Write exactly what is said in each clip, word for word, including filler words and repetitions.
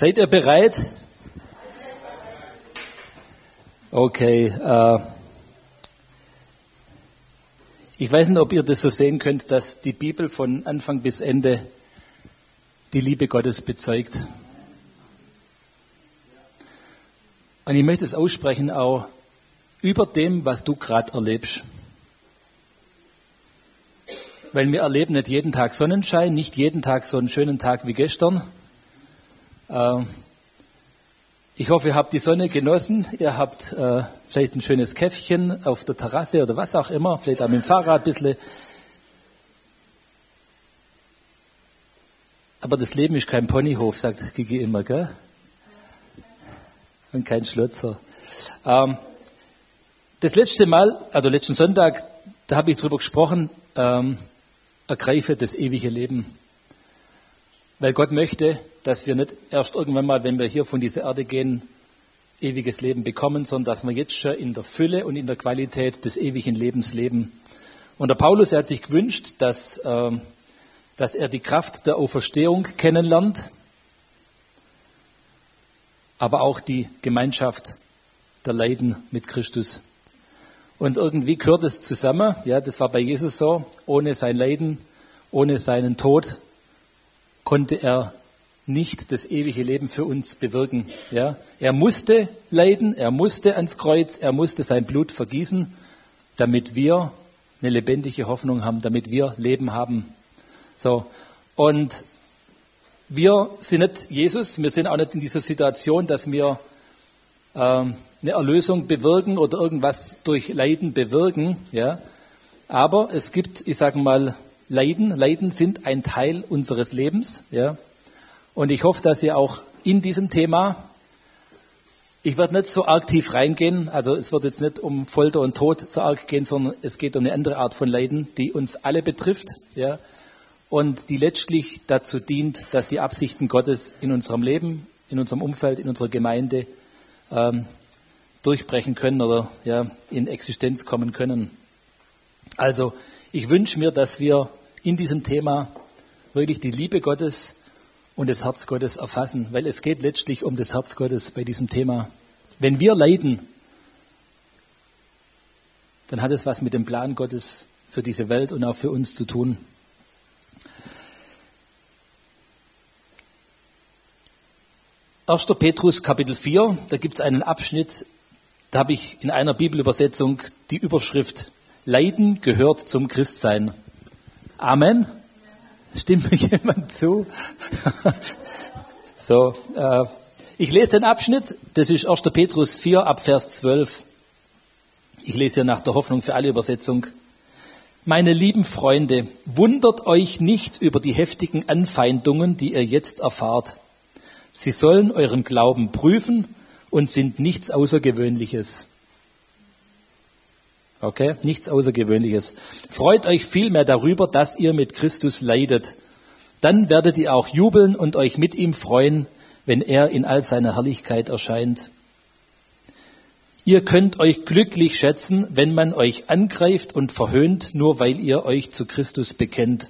Seid ihr bereit? Okay. Äh, ich weiß nicht, ob ihr das so sehen könnt, dass die Bibel von Anfang bis Ende die Liebe Gottes bezeugt. Und ich möchte es aussprechen auch über dem, was du gerade erlebst. Weil wir erleben nicht jeden Tag Sonnenschein, nicht jeden Tag so einen schönen Tag wie gestern. Äh, ich hoffe, ihr habt die Sonne genossen. Ihr habt äh, vielleicht ein schönes Käffchen auf der Terrasse oder was auch immer. Vielleicht auch mit dem Fahrrad ein bisschen. Aber das Leben ist kein Ponyhof, sagt Gigi immer, gell? Und kein Schlotzer. Ähm, das letzte Mal, also letzten Sonntag, da habe ich drüber gesprochen, ähm, ergreife das ewige Leben. Weil Gott möchte, dass wir nicht erst irgendwann mal, wenn wir hier von dieser Erde gehen, ewiges Leben bekommen, sondern dass wir jetzt schon in der Fülle und in der Qualität des ewigen Lebens leben. Und der Paulus, er hat sich gewünscht, dass, ähm, dass er die Kraft der Auferstehung kennenlernt, aber auch die Gemeinschaft der Leiden mit Christus. Und irgendwie gehört es zusammen, ja, das war bei Jesus so, ohne sein Leiden, ohne seinen Tod konnte er nicht das ewige Leben für uns bewirken. Ja. Er musste leiden, er musste ans Kreuz, er musste sein Blut vergießen, damit wir eine lebendige Hoffnung haben, damit wir Leben haben. So. Und wir sind nicht Jesus, wir sind auch nicht in dieser Situation, dass wir ähm, eine Erlösung bewirken oder irgendwas durch Leiden bewirken. Ja. Aber es gibt, ich sage mal, Leiden. Leiden sind ein Teil unseres Lebens. Ja. Und ich hoffe, dass ihr auch in diesem Thema, ich werde nicht so arg tief reingehen, also es wird jetzt nicht um Folter und Tod so arg gehen, sondern es geht um eine andere Art von Leiden, die uns alle betrifft, ja, und die letztlich dazu dient, dass die Absichten Gottes in unserem Leben, in unserem Umfeld, in unserer Gemeinde ähm, durchbrechen können oder ja, in Existenz kommen können. Also ich wünsche mir, dass wir in diesem Thema wirklich die Liebe Gottes und das Herz Gottes erfassen, weil es geht letztlich um das Herz Gottes bei diesem Thema. Wenn wir leiden, dann hat es was mit dem Plan Gottes für diese Welt und auch für uns zu tun. erster Petrus Kapitel vier, da gibt es einen Abschnitt, da habe ich in einer Bibelübersetzung die Überschrift Leiden gehört zum Christsein. Amen. Stimmt mir jemand zu? So, äh, ich lese den Abschnitt, das ist erster Petrus vier ab Vers zwölf. Ich lese hier nach der Hoffnung für alle Übersetzung. Meine lieben Freunde, wundert euch nicht über die heftigen Anfeindungen, die ihr jetzt erfahrt. Sie sollen euren Glauben prüfen und sind nichts Außergewöhnliches. Okay, nichts Außergewöhnliches. Freut euch vielmehr darüber, dass ihr mit Christus leidet. Dann werdet ihr auch jubeln und euch mit ihm freuen, wenn er in all seiner Herrlichkeit erscheint. Ihr könnt euch glücklich schätzen, wenn man euch angreift und verhöhnt, nur weil ihr euch zu Christus bekennt.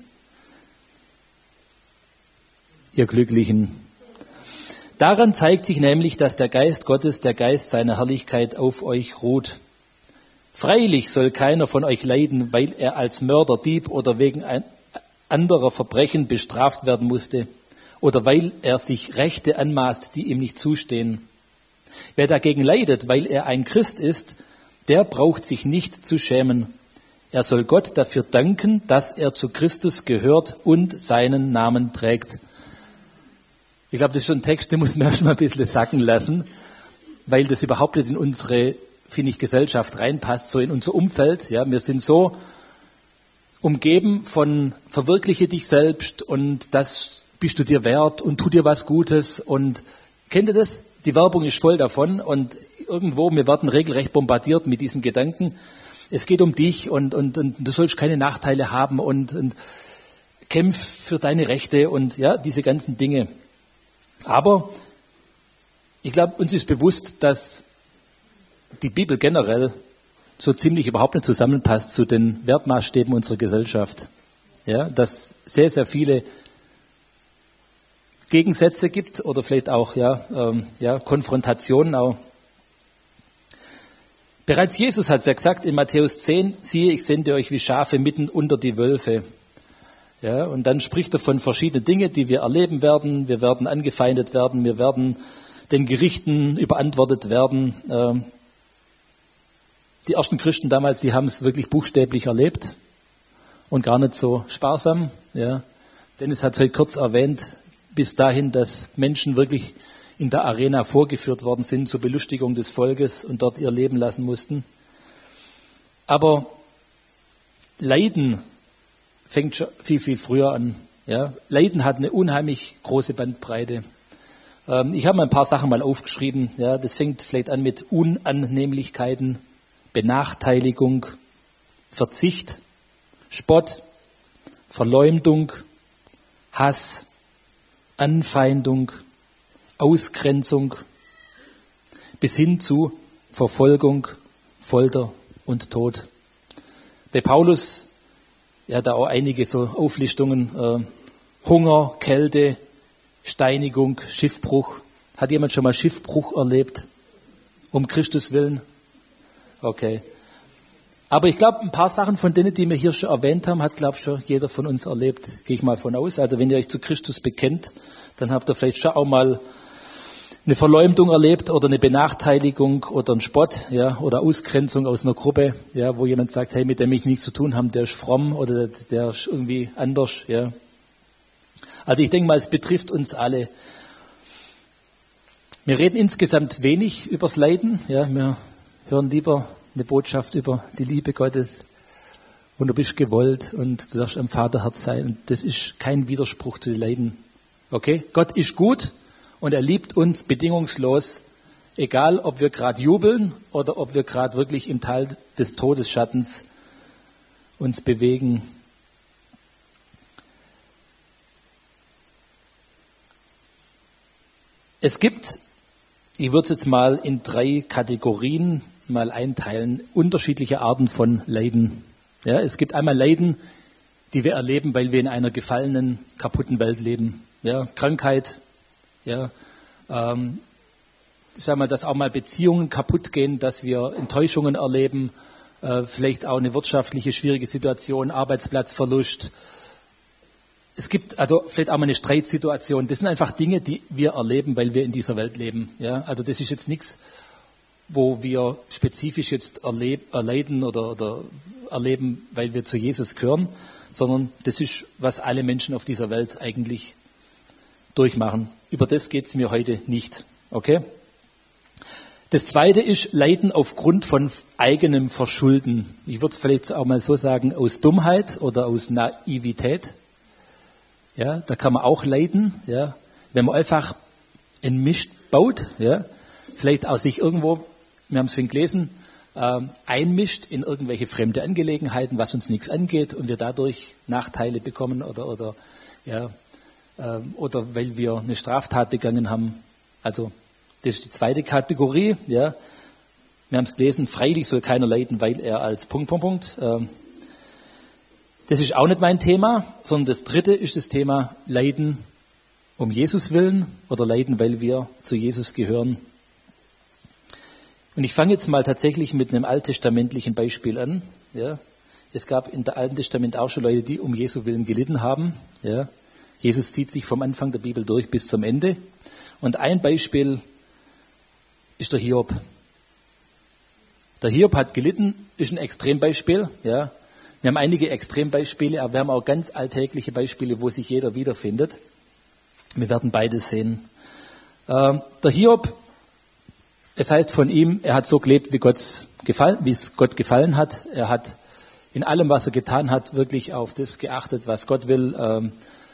Ihr Glücklichen. Daran zeigt sich nämlich, dass der Geist Gottes, der Geist seiner Herrlichkeit auf euch ruht. Freilich soll keiner von euch leiden, weil er als Mörder, Dieb oder wegen anderer Verbrechen bestraft werden musste oder weil er sich Rechte anmaßt, die ihm nicht zustehen. Wer dagegen leidet, weil er ein Christ ist, der braucht sich nicht zu schämen. Er soll Gott dafür danken, dass er zu Christus gehört und seinen Namen trägt. Ich glaube, das ist schon ein Text, den muss man erst mal ein bisschen sacken lassen, weil das überhaupt nicht in unsere, finde ich, Gesellschaft reinpasst, so in unser Umfeld. Ja, wir sind so umgeben von verwirkliche dich selbst und das bist du dir wert und tu dir was Gutes. Und kennt ihr das? Die Werbung ist voll davon und irgendwo, wir werden regelrecht bombardiert mit diesen Gedanken. Es geht um dich und, und, und du sollst keine Nachteile haben und, und kämpf für deine Rechte und ja, diese ganzen Dinge. Aber ich glaube, uns ist bewusst, dass die Bibel generell so ziemlich überhaupt nicht zusammenpasst zu den Wertmaßstäben unserer Gesellschaft. Ja, dass sehr, sehr viele Gegensätze gibt oder vielleicht auch ja, ähm, ja, Konfrontationen auch. Bereits Jesus hat es ja gesagt in Matthäus zehn, siehe, ich sende euch wie Schafe mitten unter die Wölfe. Ja, und dann spricht er von verschiedenen Dingen, die wir erleben werden. Wir werden angefeindet werden, wir werden den Gerichten überantwortet werden. Ähm, die ersten Christen damals, die haben es wirklich buchstäblich erlebt und gar nicht so sparsam. Ja. Dennis hat es heute kurz erwähnt, bis dahin, dass Menschen wirklich in der Arena vorgeführt worden sind zur Belustigung des Volkes und dort ihr Leben lassen mussten. Aber Leiden fängt schon viel, viel früher an. Ja. Leiden hat eine unheimlich große Bandbreite. Ähm, ich habe mal ein paar Sachen mal aufgeschrieben. Ja. Das fängt vielleicht an mit Unannehmlichkeiten, Benachteiligung, Verzicht, Spott, Verleumdung, Hass, Anfeindung, Ausgrenzung, bis hin zu Verfolgung, Folter und Tod. Bei Paulus, ja, da auch einige so Auflistungen, äh, Hunger, Kälte, Steinigung, Schiffbruch. Hat jemand schon mal Schiffbruch erlebt? Um Christus willen? Okay. Aber ich glaube, ein paar Sachen von denen, die wir hier schon erwähnt haben, hat, glaube ich, schon jeder von uns erlebt. Gehe ich mal von aus. Also wenn ihr euch zu Christus bekennt, dann habt ihr vielleicht schon auch mal eine Verleumdung erlebt oder eine Benachteiligung oder einen Spott, ja, oder Ausgrenzung aus einer Gruppe, ja, wo jemand sagt, hey, mit dem ich nichts zu tun habe, der ist fromm oder der ist irgendwie anders, ja. Also ich denke mal, es betrifft uns alle. Wir reden insgesamt wenig übers Leiden, ja, wir hören lieber eine Botschaft über die Liebe Gottes und du bist gewollt und du darfst am Vaterherz sein und das ist kein Widerspruch zu den Leiden. Okay? Gott ist gut und er liebt uns bedingungslos, egal ob wir gerade jubeln oder ob wir gerade wirklich im Tal des Todesschattens uns bewegen. Es gibt, ich würde es jetzt mal in drei Kategorien mal einteilen, unterschiedliche Arten von Leiden. Ja, es gibt einmal Leiden, die wir erleben, weil wir in einer gefallenen, kaputten Welt leben. Ja, Krankheit, ja, ähm, ich sag mal, dass auch mal Beziehungen kaputt gehen, dass wir Enttäuschungen erleben, äh, vielleicht auch eine wirtschaftliche schwierige Situation, Arbeitsplatzverlust. Es gibt also vielleicht auch mal eine Streitsituation. Das sind einfach Dinge, die wir erleben, weil wir in dieser Welt leben. Ja, also das ist jetzt nichts, wo wir spezifisch jetzt erleb, erleiden oder, oder erleben, weil wir zu Jesus gehören, sondern das ist, was alle Menschen auf dieser Welt eigentlich durchmachen. Über das geht es mir heute nicht. Okay? Das Zweite ist Leiden aufgrund von eigenem Verschulden. Ich würde es vielleicht auch mal so sagen, aus Dummheit oder aus Naivität. Ja, da kann man auch leiden. Ja, wenn man einfach einen Mist baut, ja, vielleicht auch sich irgendwo, wir haben es vorhin gelesen, äh, einmischt in irgendwelche fremde Angelegenheiten, was uns nichts angeht und wir dadurch Nachteile bekommen oder oder ja äh, oder weil wir eine Straftat begangen haben. Also das ist die zweite Kategorie. Ja, wir haben es gelesen. Freilich soll keiner leiden, weil er als Punkt Punkt Punkt. Äh, das ist auch nicht mein Thema, sondern das dritte ist das Thema Leiden um Jesus willen oder Leiden, weil wir zu Jesus gehören. Und ich fange jetzt mal tatsächlich mit einem alttestamentlichen Beispiel an. Ja, es gab in der Alten Testament auch schon Leute, die um Jesu willen gelitten haben. Ja, Jesus zieht sich vom Anfang der Bibel durch bis zum Ende. Und ein Beispiel ist der Hiob. Der Hiob hat gelitten, ist ein Extrembeispiel. Ja, wir haben einige Extrembeispiele, aber wir haben auch ganz alltägliche Beispiele, wo sich jeder wiederfindet. Wir werden beides sehen. Äh, der Hiob, es heißt von ihm, er hat so gelebt, wie, Gott gefallen, wie es Gott gefallen hat. Er hat in allem, was er getan hat, wirklich auf das geachtet, was Gott will. Ähm,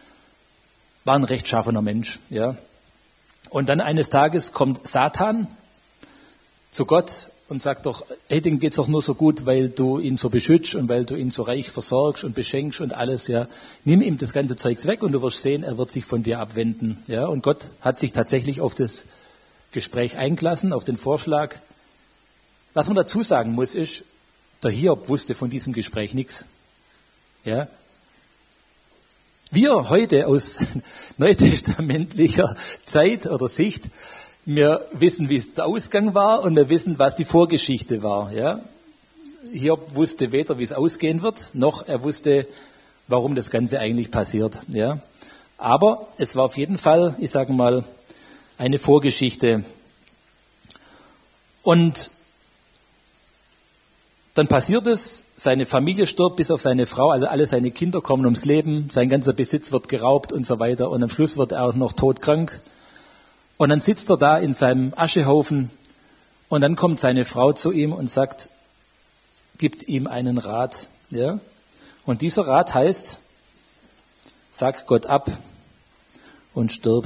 war ein rechtschaffener Mensch. Ja. Und dann eines Tages kommt Satan zu Gott und sagt doch, hey, dem geht's doch nur so gut, weil du ihn so beschützt und weil du ihn so reich versorgst und beschenkst und alles. Ja, nimm ihm das ganze Zeugs weg und du wirst sehen, er wird sich von dir abwenden. Ja, und Gott hat sich tatsächlich auf das Gespräch eingelassen, auf den Vorschlag. Was man dazu sagen muss, ist, der Hiob wusste von diesem Gespräch nichts. Ja, Wir heute aus neutestamentlicher Zeit oder Sicht, wir wissen, wie es der Ausgang war und wir wissen, was die Vorgeschichte war. Ja? Hiob wusste weder, wie es ausgehen wird, noch er wusste, warum das Ganze eigentlich passiert. Ja? Aber es war auf jeden Fall, ich sage mal, eine Vorgeschichte. Und dann passiert es, seine Familie stirbt bis auf seine Frau, also alle seine Kinder kommen ums Leben, sein ganzer Besitz wird geraubt und so weiter und am Schluss wird er auch noch todkrank. Und dann sitzt er da in seinem Aschehaufen und dann kommt seine Frau zu ihm und sagt, gibt ihm einen Rat. Ja? Und dieser Rat heißt, sag Gott ab und stirb.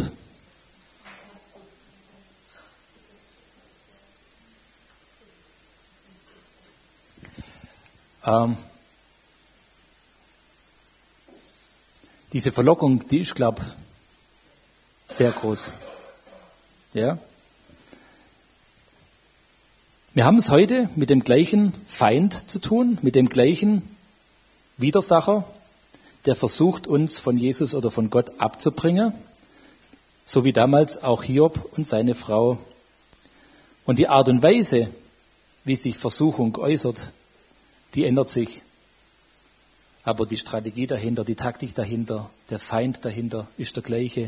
Ähm, diese Verlockung, die ist, glaube ich, sehr groß. Ja? Wir haben es heute mit dem gleichen Feind zu tun, mit dem gleichen Widersacher, der versucht, uns von Jesus oder von Gott abzubringen, so wie damals auch Hiob und seine Frau. Und die Art und Weise, wie sich Versuchung äußert, die ändert sich. Aber die Strategie dahinter, die Taktik dahinter, der Feind dahinter ist der gleiche.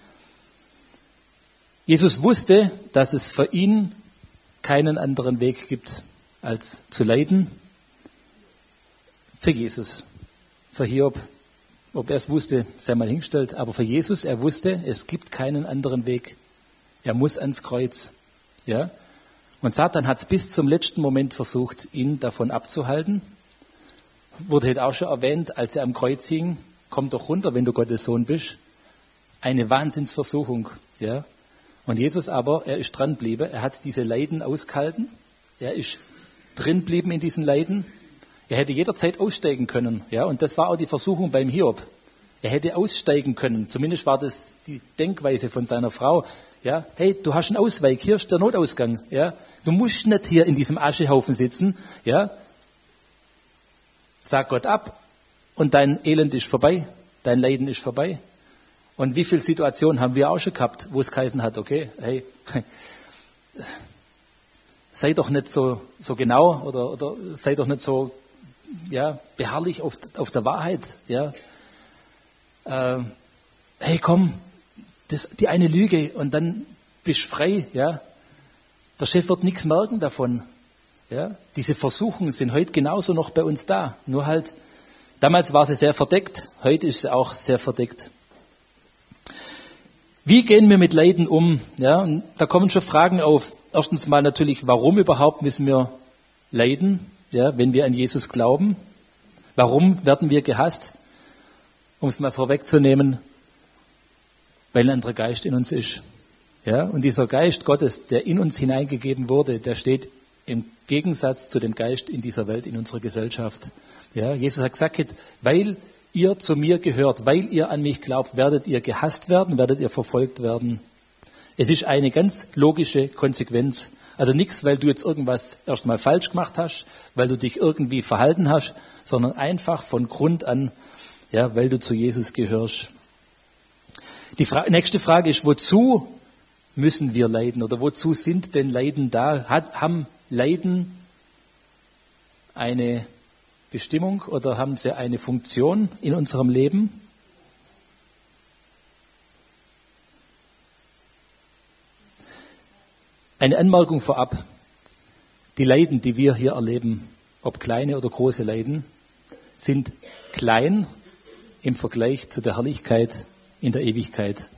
Jesus wusste, dass es für ihn keinen anderen Weg gibt, als zu leiden. Für Jesus. Für Hiob, ob er es wusste, sei mal hingestellt. Aber für Jesus, er wusste, es gibt keinen anderen Weg. Er muss ans Kreuz. Ja? Und Satan hat es bis zum letzten Moment versucht, ihn davon abzuhalten. Wurde heute auch schon erwähnt, als er am Kreuz hing, komm doch runter, wenn du Gottes Sohn bist. Eine Wahnsinnsversuchung. Ja? Und Jesus aber, er ist dran geblieben, er hat diese Leiden ausgehalten, er ist drin geblieben in diesen Leiden. Er hätte jederzeit aussteigen können. Ja? Und das war auch die Versuchung beim Hiob. Er hätte aussteigen können. Zumindest war das die Denkweise von seiner Frau. Ja, hey, du hast einen Ausweg, hier ist der Notausgang. Ja, du musst nicht hier in diesem Aschehaufen sitzen. Ja, sag Gott ab und dein Elend ist vorbei, dein Leiden ist vorbei. Und wie viele Situationen haben wir auch schon gehabt, wo es geheißen hat, okay, hey, sei doch nicht so, so genau oder, oder sei doch nicht so ja, beharrlich auf, auf der Wahrheit. Ja, äh, hey, komm. Das, die eine Lüge und dann bist du frei, ja. Der Chef wird nichts merken davon, ja. Diese Versuchungen sind heute genauso noch bei uns da. Nur halt, damals war sie sehr verdeckt, heute ist sie auch sehr verdeckt. Wie gehen wir mit Leiden um? Ja, und da kommen schon Fragen auf. Erstens mal natürlich, warum überhaupt müssen wir leiden, ja, wenn wir an Jesus glauben? Warum werden wir gehasst? Um es mal vorwegzunehmen, weil ein anderer Geist in uns ist. Ja, und dieser Geist Gottes, der in uns hineingegeben wurde, der steht im Gegensatz zu dem Geist in dieser Welt, in unserer Gesellschaft. Ja, Jesus hat gesagt, weil ihr zu mir gehört, weil ihr an mich glaubt, werdet ihr gehasst werden, werdet ihr verfolgt werden. Es ist eine ganz logische Konsequenz. Also nichts, weil du jetzt irgendwas erstmal falsch gemacht hast, weil du dich irgendwie verhalten hast, sondern einfach von Grund an, ja, weil du zu Jesus gehörst. Die Fra- nächste Frage ist, wozu müssen wir leiden oder wozu sind denn Leiden da? Hat, haben Leiden eine Bestimmung oder haben sie eine Funktion in unserem Leben? Eine Anmerkung vorab. Die Leiden, die wir hier erleben, ob kleine oder große Leiden, sind klein im Vergleich zu der Herrlichkeit in der Ewigkeit.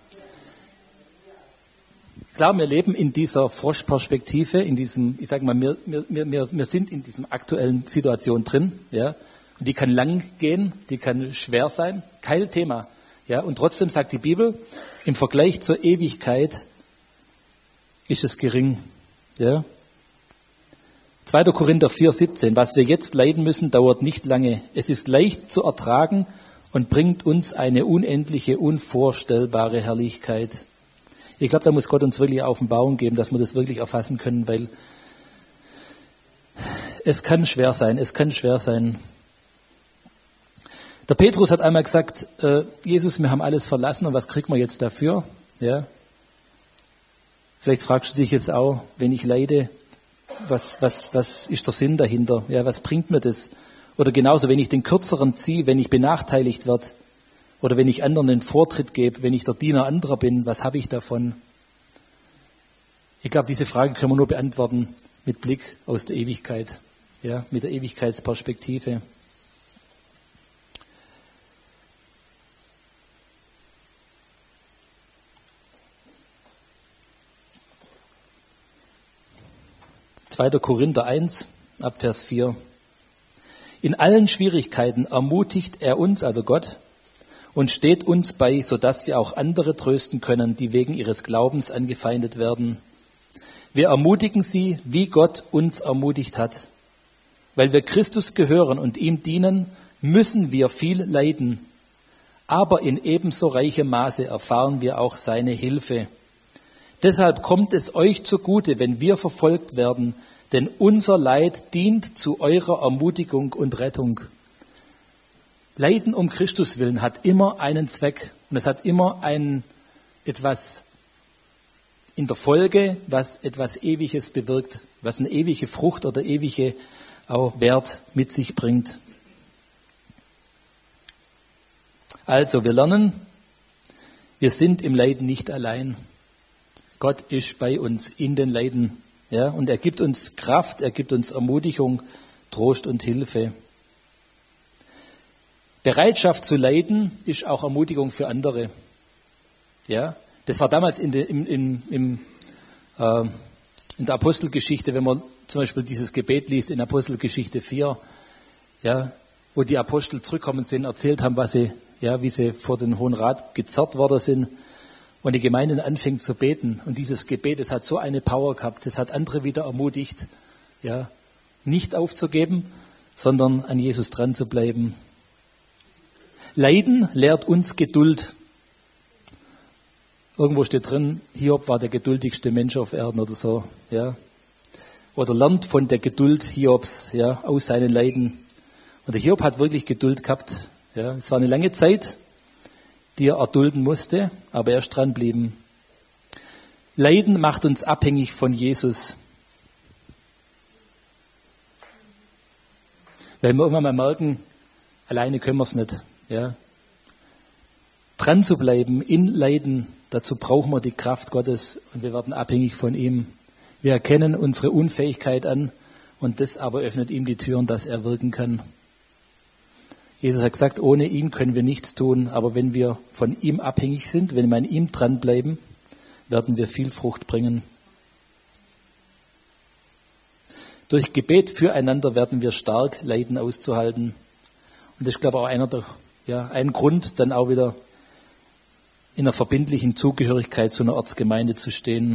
Klar, wir leben in dieser Froschperspektive, in diesem, ich sage mal, wir, wir, wir, wir sind in diesem aktuellen Situation drin, ja, und die kann lang gehen, die kann schwer sein, kein Thema, ja, und trotzdem sagt die Bibel, im Vergleich zur Ewigkeit ist es gering, ja. zweiter Korinther vier, siebzehn, was wir jetzt leiden müssen, dauert nicht lange, es ist leicht zu ertragen und bringt uns eine unendliche, unvorstellbare Herrlichkeit. Ich glaube, da muss Gott uns wirklich Offenbarung geben, dass wir das wirklich erfassen können, weil es kann schwer sein, es kann schwer sein. Der Petrus hat einmal gesagt, äh, Jesus, wir haben alles verlassen und was kriegen wir jetzt dafür? Ja. Vielleicht fragst du dich jetzt auch, wenn ich leide, was, was, was ist der Sinn dahinter? Ja, was bringt mir das? Oder genauso, wenn ich den Kürzeren ziehe, wenn ich benachteiligt werde oder wenn ich anderen den Vortritt gebe, wenn ich der Diener anderer bin, was habe ich davon? Ich glaube, diese Frage können wir nur beantworten mit Blick aus der Ewigkeit, ja, mit der Ewigkeitsperspektive. zweiter Korinther eins, ab Vers vier. In allen Schwierigkeiten ermutigt er uns, also Gott, und steht uns bei, sodass wir auch andere trösten können, die wegen ihres Glaubens angefeindet werden. Wir ermutigen sie, wie Gott uns ermutigt hat. Weil wir Christus gehören und ihm dienen, müssen wir viel leiden. Aber in ebenso reichem Maße erfahren wir auch seine Hilfe. Deshalb kommt es euch zugute, wenn wir verfolgt werden, denn unser Leid dient zu eurer Ermutigung und Rettung. Leiden um Christus willen hat immer einen Zweck und es hat immer ein etwas in der Folge, was etwas Ewiges bewirkt, was eine ewige Frucht oder ewige auch Wert mit sich bringt. Also, wir lernen, wir sind im Leiden nicht allein. Gott ist bei uns in den Leiden, ja, und er gibt uns Kraft, er gibt uns Ermutigung, Trost und Hilfe. Bereitschaft zu leiden ist auch Ermutigung für andere. Ja, das war damals in, de, im, im, im, äh, in der Apostelgeschichte, wenn man zum Beispiel dieses Gebet liest in Apostelgeschichte vier, ja, wo die Apostel zurückkommen sind, erzählt haben, was sie, ja, wie sie vor den Hohen Rat gezerrt worden sind. Und die Gemeinde anfängt zu beten. Und dieses Gebet, das hat so eine Power gehabt, das hat andere wieder ermutigt, ja, nicht aufzugeben, sondern an Jesus dran zu bleiben. Leiden lehrt uns Geduld. Irgendwo steht drin, Hiob war der geduldigste Mensch auf Erden oder so, ja. Oder lernt von der Geduld Hiobs, ja, aus seinen Leiden. Und der Hiob hat wirklich Geduld gehabt, ja. Es war eine lange Zeit, die er erdulden musste, aber er ist dran geblieben. Leiden macht uns abhängig von Jesus. Weil wir irgendwann mal merken, alleine können wir es nicht. Ja. Dran zu bleiben in Leiden, dazu brauchen wir die Kraft Gottes und wir werden abhängig von ihm. Wir erkennen unsere Unfähigkeit an und das aber öffnet ihm die Türen, dass er wirken kann. Jesus hat gesagt, ohne ihn können wir nichts tun, aber wenn wir von ihm abhängig sind, wenn wir an ihm dranbleiben, werden wir viel Frucht bringen. Durch Gebet füreinander werden wir stark, Leiden auszuhalten. Und das ist, glaube ich, auch einer der, ja, ein Grund, dann auch wieder in einer verbindlichen Zugehörigkeit zu einer Ortsgemeinde zu stehen.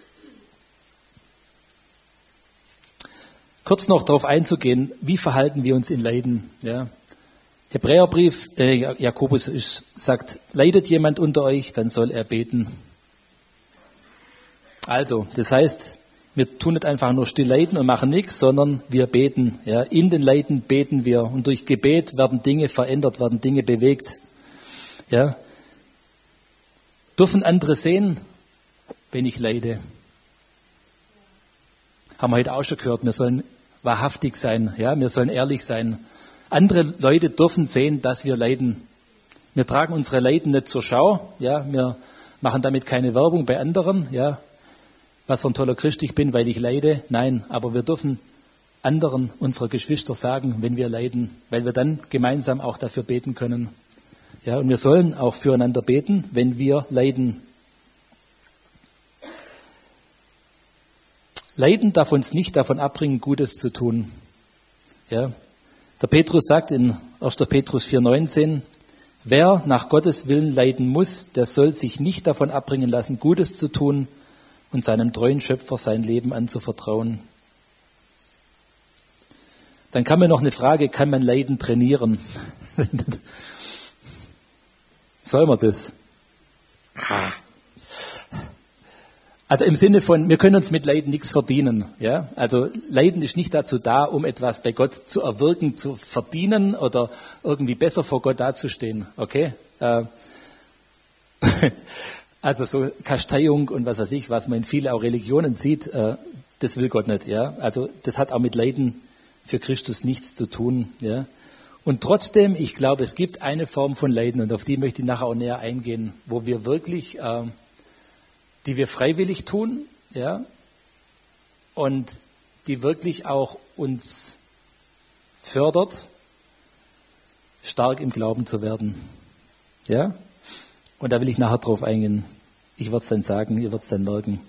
Kurz noch darauf einzugehen, wie verhalten wir uns in Leiden, ja. Hebräerbrief, äh, Jakobus ist, sagt, leidet jemand unter euch, dann soll er beten. Also, das heißt, wir tun nicht einfach nur still leiden und machen nichts, sondern wir beten. Ja, in den Leiden beten wir und durch Gebet werden Dinge verändert, werden Dinge bewegt. Ja, dürfen andere sehen, wenn ich leide? Haben wir heute auch schon gehört, wir sollen wahrhaftig sein, ja, wir sollen ehrlich sein. Andere Leute dürfen sehen, dass wir leiden. Wir tragen unsere Leiden nicht zur Schau, ja, wir machen damit keine Werbung bei anderen, ja, was für ein toller Christ ich bin, weil ich leide. Nein, aber wir dürfen anderen, unserer Geschwister sagen, wenn wir leiden, weil wir dann gemeinsam auch dafür beten können. Ja, und wir sollen auch füreinander beten, wenn wir leiden. Leiden darf uns nicht davon abbringen, Gutes zu tun. Ja, der Petrus sagt in erster Petrus vier neunzehn, wer nach Gottes Willen leiden muss, der soll sich nicht davon abbringen lassen, Gutes zu tun und seinem treuen Schöpfer sein Leben anzuvertrauen. Dann kam mir noch eine Frage, kann man Leiden trainieren? Soll man das? Also im Sinne von, wir können uns mit Leiden nichts verdienen. Ja? Also Leiden ist nicht dazu da, um etwas bei Gott zu erwirken, zu verdienen oder irgendwie besser vor Gott dazustehen. Okay? Äh, also so Kasteiung und was weiß ich, was man in vielen auch Religionen sieht, äh, das will Gott nicht. Ja? Also das hat auch mit Leiden für Christus nichts zu tun. Ja? Und trotzdem, ich glaube, es gibt eine Form von Leiden und auf die möchte ich nachher auch näher eingehen, wo wir wirklich... Äh, die wir freiwillig tun, ja, und die wirklich auch uns fördert, stark im Glauben zu werden, ja. Und da will ich nachher drauf eingehen. Ich werde es dann sagen, ihr werdet es dann merken.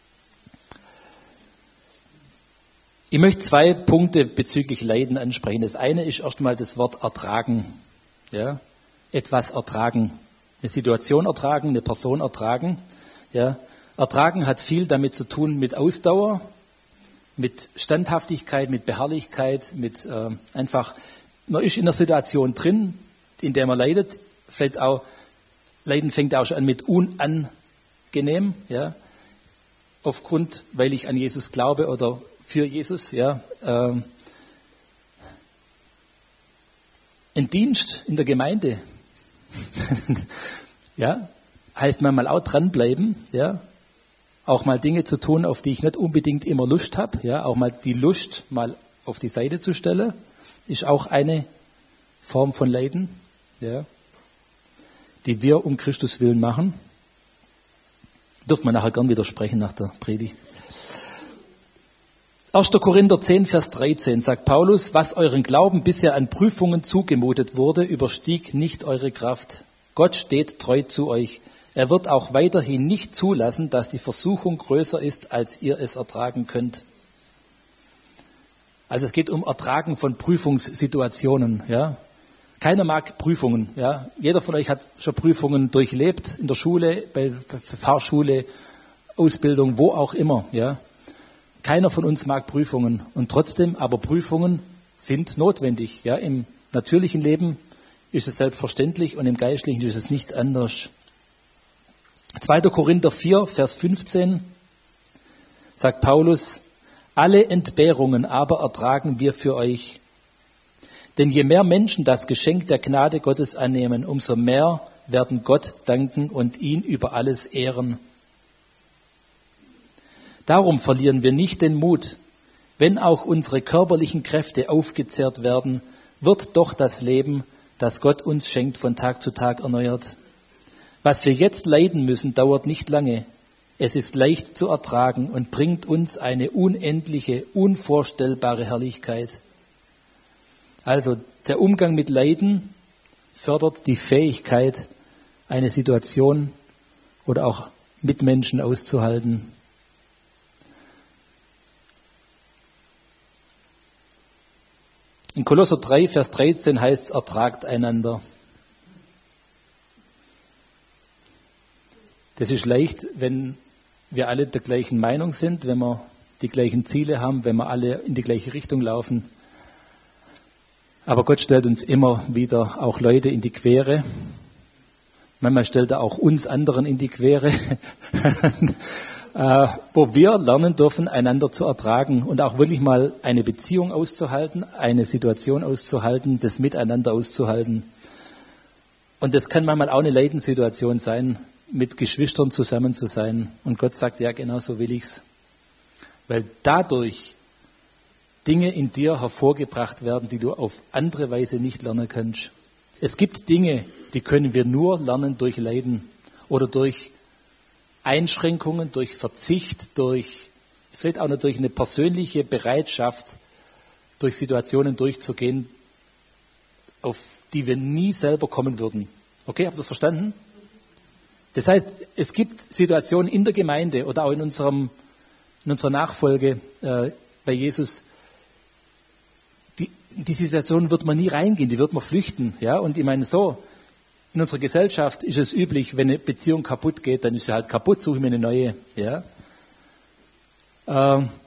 Ich möchte zwei Punkte bezüglich Leiden ansprechen. Das eine ist erstmal das Wort ertragen, ja, etwas ertragen, eine Situation ertragen, eine Person ertragen, ja. Ertragen hat viel damit zu tun mit Ausdauer, mit Standhaftigkeit, mit Beharrlichkeit, mit äh, einfach, man ist in einer Situation drin, in der man leidet, vielleicht auch, Leiden fängt auch schon an mit unangenehm, ja, aufgrund, weil ich an Jesus glaube oder für Jesus, ja, äh, ein Dienst in der Gemeinde, ja, heißt manchmal auch dranbleiben, ja, auch mal Dinge zu tun, auf die ich nicht unbedingt immer Lust habe, ja, auch mal die Lust mal auf die Seite zu stellen, ist auch eine Form von Leiden, ja, die wir um Christus willen machen. Dürfen wir nachher gern widersprechen nach der Predigt. erster Korinther zehn, Vers dreizehn sagt Paulus, was euren Glauben bisher an Prüfungen zugemutet wurde, überstieg nicht eure Kraft. Gott steht treu zu euch. Er wird auch weiterhin nicht zulassen, dass die Versuchung größer ist, als ihr es ertragen könnt. Also es geht um Ertragen von Prüfungssituationen. Ja. Keiner mag Prüfungen. Ja. Jeder von euch hat schon Prüfungen durchlebt, in der Schule, bei Fahrschule, Ausbildung, wo auch immer. Ja. Keiner von uns mag Prüfungen. Und trotzdem, aber Prüfungen sind notwendig. Ja. Im natürlichen Leben ist es selbstverständlich und im geistlichen ist es nicht anders. zweiter Korinther vier, Vers fünfzehn sagt Paulus, alle Entbehrungen aber ertragen wir für euch. Denn je mehr Menschen das Geschenk der Gnade Gottes annehmen, umso mehr werden Gott danken und ihn über alles ehren. Darum verlieren wir nicht den Mut. Wenn auch unsere körperlichen Kräfte aufgezehrt werden, wird doch das Leben, das Gott uns schenkt, von Tag zu Tag erneuert. Was wir jetzt leiden müssen, dauert nicht lange. Es ist leicht zu ertragen und bringt uns eine unendliche, unvorstellbare Herrlichkeit. Also der Umgang mit Leiden fördert die Fähigkeit, eine Situation oder auch Mitmenschen auszuhalten. In Kolosser drei, Vers dreizehn heißt es, ertragt einander. Das ist leicht, wenn wir alle der gleichen Meinung sind, wenn wir die gleichen Ziele haben, wenn wir alle in die gleiche Richtung laufen. Aber Gott stellt uns immer wieder auch Leute in die Quere. Manchmal stellt er auch uns anderen in die Quere, äh, wo wir lernen dürfen, einander zu ertragen und auch wirklich mal eine Beziehung auszuhalten, eine Situation auszuhalten, das Miteinander auszuhalten. Und das kann manchmal auch eine Leidenssituation sein, mit Geschwistern zusammen zu sein. Und Gott sagt, ja, genau so will ich's. Weil dadurch Dinge in dir hervorgebracht werden, die du auf andere Weise nicht lernen kannst. Es gibt Dinge, die können wir nur lernen durch Leiden oder durch Einschränkungen, durch Verzicht, durch vielleicht auch noch durch eine persönliche Bereitschaft, durch Situationen durchzugehen, auf die wir nie selber kommen würden. Okay, habt ihr das verstanden? Das heißt, es gibt Situationen in der Gemeinde oder auch in, unserem, in unserer Nachfolge äh, bei Jesus, die, die Situation wird man nie reingehen, die wird man flüchten. Ja? Und ich meine so, in unserer Gesellschaft ist es üblich, wenn eine Beziehung kaputt geht, dann ist sie halt kaputt, suche ich mir eine neue. Ja? Ähm,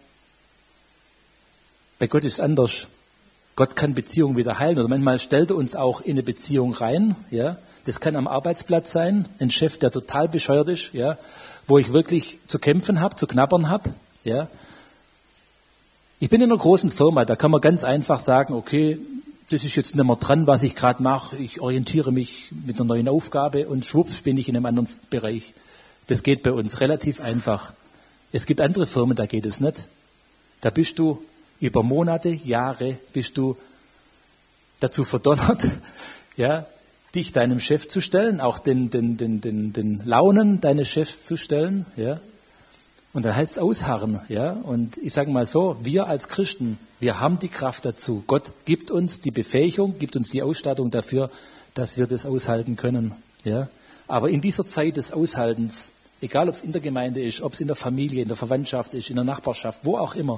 bei Gott ist es anders. Gott kann Beziehungen wieder heilen oder manchmal stellt er uns auch in eine Beziehung rein. Ja? Das kann am Arbeitsplatz sein, ein Chef, der total bescheuert ist, ja, wo ich wirklich zu kämpfen habe, zu knabbern habe. Ja. Ich bin in einer großen Firma, da kann man ganz einfach sagen, okay, das ist jetzt nicht mehr dran, was ich gerade mache. Ich orientiere mich mit einer neuen Aufgabe und schwupps bin ich in einem anderen Bereich. Das geht bei uns relativ einfach. Es gibt andere Firmen, da geht es nicht. Da bist du über Monate, Jahre, bist du dazu verdonnert, ja, dich deinem Chef zu stellen, auch den, den, den, den, den Launen deines Chefs zu stellen. Ja. Und dann heißt es ausharren. Ja. Und ich sage mal so, wir als Christen, wir haben die Kraft dazu. Gott gibt uns die Befähigung, gibt uns die Ausstattung dafür, dass wir das aushalten können. Ja. Aber in dieser Zeit des Aushaltens, egal ob es in der Gemeinde ist, ob es in der Familie, in der Verwandtschaft ist, in der Nachbarschaft, wo auch immer,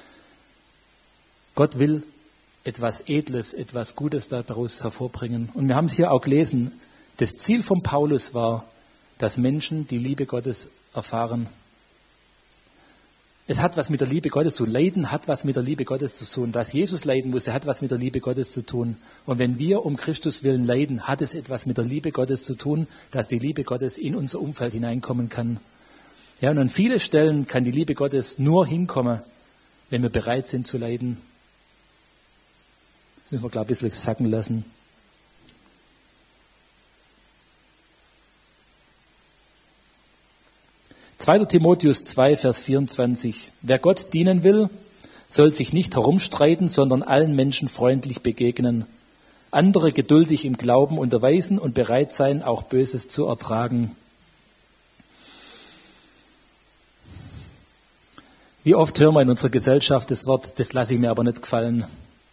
Gott will etwas Edles, etwas Gutes daraus hervorbringen. Und wir haben es hier auch gelesen, das Ziel von Paulus war, dass Menschen die Liebe Gottes erfahren. Es hat was mit der Liebe Gottes zu tun. Leiden hat was mit der Liebe Gottes zu tun. Dass Jesus leiden musste, hat was mit der Liebe Gottes zu tun. Und wenn wir um Christus willen leiden, hat es etwas mit der Liebe Gottes zu tun, dass die Liebe Gottes in unser Umfeld hineinkommen kann. Ja, und an viele Stellen kann die Liebe Gottes nur hinkommen, wenn wir bereit sind zu leiden. Das müssen wir, glaube ich, ein bisschen sacken lassen. zweiter Timotheus zwei, Vers vierundzwanzig. Wer Gott dienen will, soll sich nicht herumstreiten, sondern allen Menschen freundlich begegnen, andere geduldig im Glauben unterweisen und bereit sein, auch Böses zu ertragen. Wie oft hören wir in unserer Gesellschaft das Wort, das lasse ich mir aber nicht gefallen.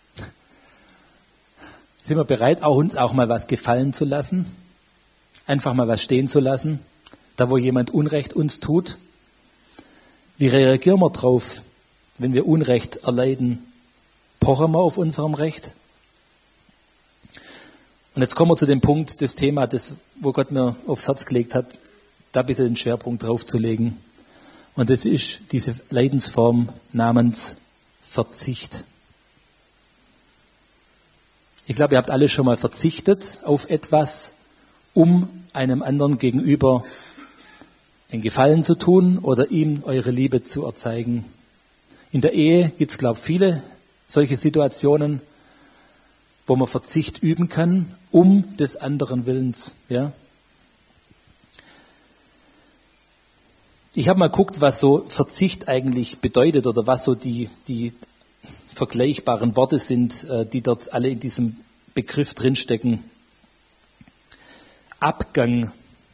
Sind wir bereit, auch uns auch mal was gefallen zu lassen? Einfach mal was stehen zu lassen? Da, wo jemand Unrecht uns tut? Wie reagieren wir drauf, wenn wir Unrecht erleiden? Pochen wir auf unserem Recht? Und jetzt kommen wir zu dem Punkt, das Thema, das, wo Gott mir aufs Herz gelegt hat, da ein bisschen den Schwerpunkt drauf zu legen. Und das ist diese Leidensform namens Verzicht. Ich glaube, ihr habt alle schon mal verzichtet auf etwas, um einem anderen gegenüber einen Gefallen zu tun oder ihm eure Liebe zu erzeigen. In der Ehe gibt es, glaube ich, viele solche Situationen, wo man Verzicht üben kann, um des anderen Willens. Ja. Ich habe mal geguckt, was so Verzicht eigentlich bedeutet oder was so die, die vergleichbaren Worte sind, die dort alle in diesem Begriff drinstecken. Abgang.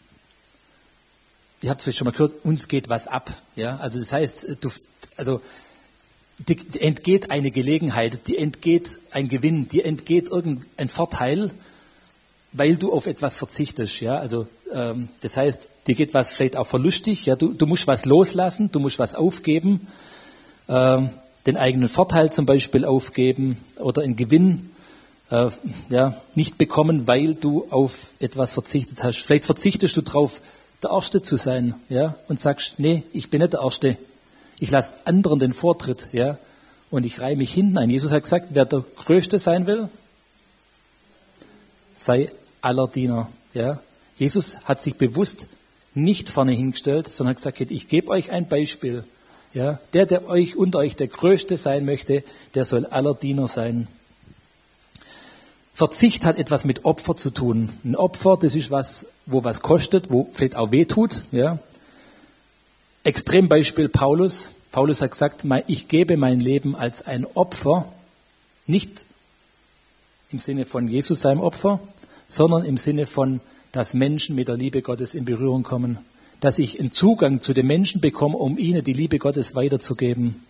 Ihr habt es vielleicht schon mal gehört, uns geht was ab. Ja? Also das heißt, du, also die, die entgeht eine Gelegenheit, die entgeht ein Gewinn, die entgeht irgendein Vorteil, weil du auf etwas verzichtest. Ja? Also ähm, das heißt, dir geht was vielleicht auch verlustig. Ja? Du, du musst was loslassen, du musst was aufgeben, ähm, den eigenen Vorteil zum Beispiel aufgeben oder einen Gewinn äh, ja, nicht bekommen, weil du auf etwas verzichtet hast. Vielleicht verzichtest du drauf, der Erste zu sein, ja, und sagst, nee, ich bin nicht der Erste. Ich lasse anderen den Vortritt, ja, und ich reihe mich hinten ein. Jesus hat gesagt, wer der Größte sein will, sei aller Diener, ja. Jesus hat sich bewusst nicht vorne hingestellt, sondern hat gesagt, ich gebe euch ein Beispiel, ja. Der, der euch unter euch der Größte sein möchte, der soll aller Diener sein. Verzicht hat etwas mit Opfer zu tun. Ein Opfer, das ist was, wo was kostet, wo vielleicht auch weh tut. Ja. Extrembeispiel Paulus. Paulus hat gesagt, ich gebe mein Leben als ein Opfer, nicht im Sinne von Jesus seinem Opfer, sondern im Sinne von, dass Menschen mit der Liebe Gottes in Berührung kommen. Dass ich einen Zugang zu den Menschen bekomme, um ihnen die Liebe Gottes weiterzugeben.